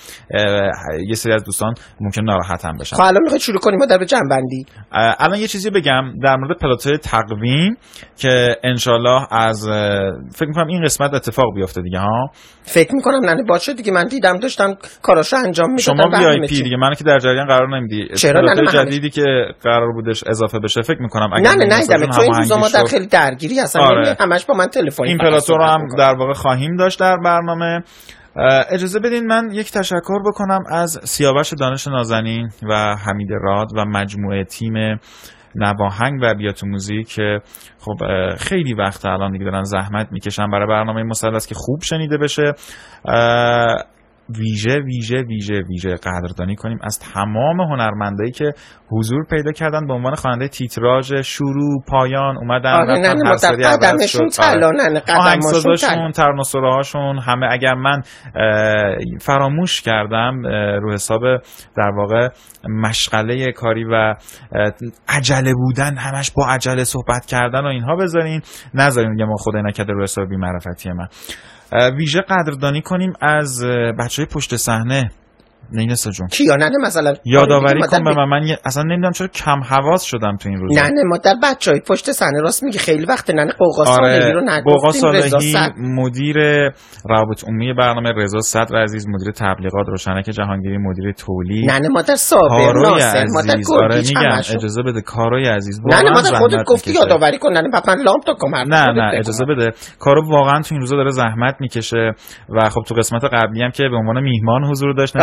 یه سری از دوستان ممکن ناراحت هم بشن. خب الان میخوای شروع کنیم در جنبندی. الان یه چیزی بگم در مورد پلاتوی تقویم که انشالله از فکر میکنم این قسمت اتفاق بیفته دیگه ها. فکر میکنم نه باشه دیگه. من دیدم داشتم کاراشو انجام میدادم. شما وی آی پی دیگه. منو که در جریان قرار نمیدی. پلاتوی جدیدی که قرار بودش اضافه بشه فکر میکنم نه تو این روزا ما در خیلی درگیری هستن. همش با من تلفنی این پلاتو رو هم در واقع خواهیم داشت در برنامه. اجازه بدین من یک تشکر بکنم از سیاوش دانش نازنین و حمید راد و مجموعه تیم نواهنگ و ادبیات موزیک که خب خیلی وقت الان دیگه دارن زحمت میکشن برای برنامه مثلث که خوب شنیده بشه. ویژه قدردانی کنیم از تمام هنرمندایی که حضور پیدا کردن به عنوان خواننده تیتراژ شروع پایان اومدن. هر سری قدمشون تلانن. آهنگسازاشون ترانه‌سراهاشون همه. اگر من فراموش کردم رو حساب در واقع مشغله کاری و عجله بودن همش با عجله صحبت کردن و اینها بذارین. نذارین میگم خدای نکرده رو حساب بی‌معرفتی من. ویژه قدردانی کنیم از بچهای پشت صحنه. نینسا جون کیا؟ نه مثلا یادآوری کن به من اصلا نمیدونم چرا کم حواس شدم تو این روزا. نه مادر بچهای پشت صحنه راست میگی خیلی وقت نه قوقا صالحی رو نگفتیم. قوقا صالحی مدیر روابط عمومی برنامه، رضا صدر عزیز مدیر تبلیغات، روشنک جهانگیری مدیر تولید. نه مادر صابر ناصر مادر گرگیش میگم اجازه بده کارای عزیز. نه مادر خودت گفتی یادآوری کن. نه من لام تا کم حرف. نه اجازه بده کارو واقعا تو این روزا داره زحمت میکشه و خب تو قسمت قبلی هم که به عنوان میهمان حضور داشت.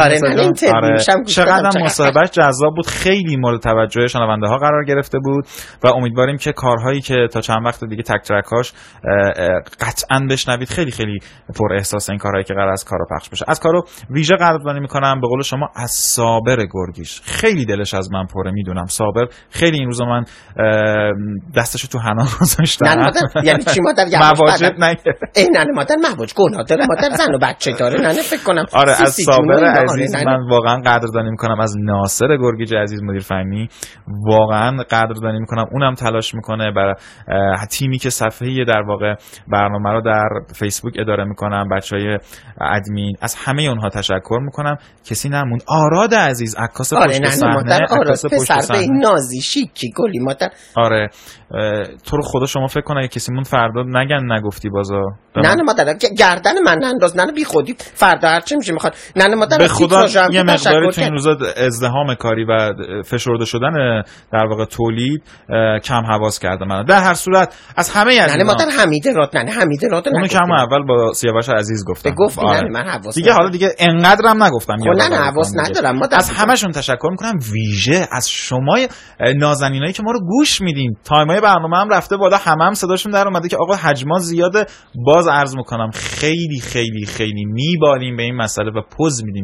چقدر مصاحبهش جذاب بود. خیلی مورد توجه شنونده ها قرار گرفته بود و امیدواریم که کارهایی که تا چند وقت دیگه تک ترکاش قطعاً بشنوید. خیلی خیلی پر احساس این کارهایی که قرار از کارو پخش بشه. از کارو ویژه قدردانی میکنم به قول شما از صابر گرگیش. خیلی دلش از من پره میدونم. صابر خیلی این روزا من دستشو تو حنا گذاشتم. نه یعنی چی مادر؟ مواجب نه مادر مواج گناه داره مادر زن و بچه داره. نه فکر کنم آره از صابر عزیز من واقعا قدردانی میکنم. از ناصر گرگیج عزیز مدیر فنی واقعا قدردانی میکنم. اونم تلاش میکنه برای تیمی که صفحه در واقع برنامه رو در فیسبوک اداره میکنم. بچهای ادمین از همه اونها تشکر میکنم. کسی نموند. آراد عزیز عکاس پشت صحنه. عکاس پسر به نازی شیکی گلی مادر. آره تو رو خدا شما فکر کن اگه کسی مون فردا نگن نگفتی بازا. نه مادر گردن من ننداز. نه بی خودی فردا هر چی میشه میخواد. نه مادر به خدا یه مقداری تو این روزا ازدحام کاری و فشرده شدن در واقع تولید کم حواس کرده من. در هر صورت از همه از نه مادر حمید راد اونو که همون اول با سیاوش عزیز گفتم. گفتی نه من حواس دیگه حالا دیگه انقدرم نگفتم. نه حواس ندارم. مادر از همشون تشکر میکنم. ویژه از شما نازنینایی که ما رو گوش میدین. تایمای برنامه هم رفته بالا. هم صداشون در اومده که آقا حجما زیاده. باز عرض میکنم خیلی خیلی خیلی میبالیم به این مسئله و پوز میدیم که شما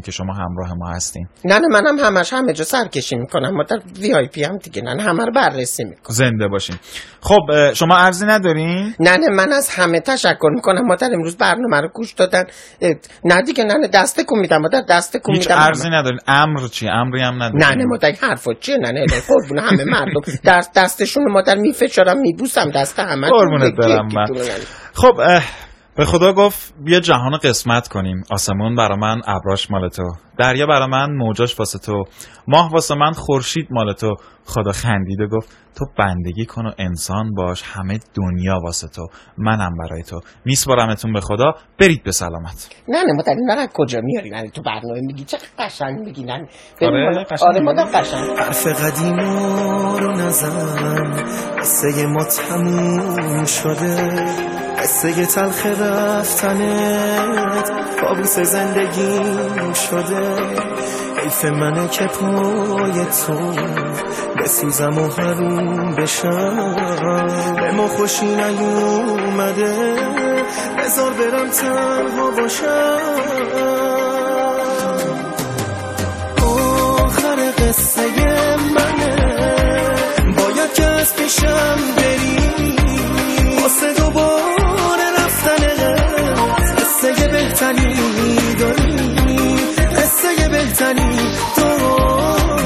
همراه ما هستین. نه منم همه جا سرکشی میکنم مادر، وی آی پی هم دیگه، نه همه رو بررسی میکنم. زنده باشین. خب شما عرضی ندارین؟ نه من از همه تشکر میکنم مادر، امروز برنامه رو گوش دادن. نه دیگه نه دستکون میدم مادر، دستکون میدم. هیچ عرضی ندارین؟ امر چی؟ امری هم ندارین؟ نه مادر حرفا چیه؟ نه قربون همه مردم دستشون مادر میفشارم میبوسم دست همه. قربونت برم من. خب به خدا گفت بیا جهان قسمت کنیم. آسمون برا من ابراش مال تو، دریا برا من موجاش واسه تو، ماه واسه من خورشید مال تو. خدا خندید و گفت تو بندگی کن و انسان باش، همه دنیا واسه تو، منم برای تو. میسپارمتون به خدا، برید به سلامت. نه مادر اینا کجا میاری؟ نه تو برنامه میگی چه قشنگ میگی. نه آره مادر قشنگ. حرف قدیما رو نزن، قصه ما تموم شده، قصه تلخ رفتنت کابوس زندگیم شده. حیف منه که پای تو بسوزم و حروم بشم، به ما خوشی نیومده، بذار برم تنها باشم. آخر قصه منه، باید که از پیشم بری، واسه دوباره رفتنت قصه بهتری داری، قصه بهتری داری.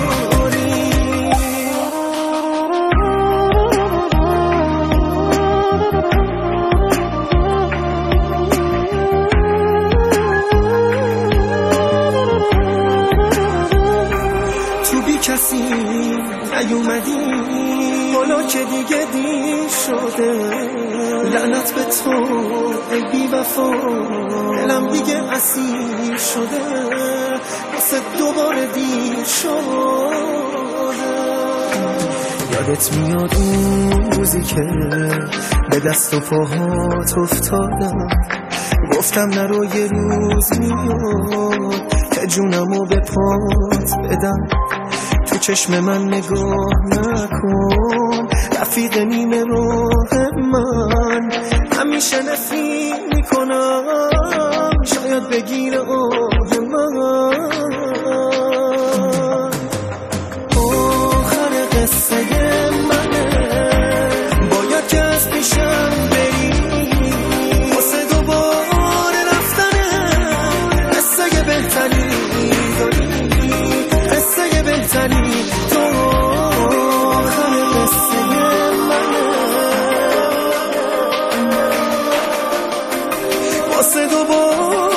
تو بی کسی نیومدی، حالا که دیگه دیر شده، لعنت به تو ای بی وفا، دلم دیگه اسیر شده، واسه دوباره دیر شده. یادت میاد اون روزی که به دست و پاهات افتادم، گفتم نرو یه روز میاد که جونمو به پات بدم. تو چشم من نگاه نکن، رفیق نیمه راه من، همیشه نفی میکنم شاید بگیر آه من. آخر قصه منه، باید که از پیشم بری، واسه دوباره رفتنه قصه بهتری داری، قصه بهتری تو. آخر قصه منه، واسه دوباره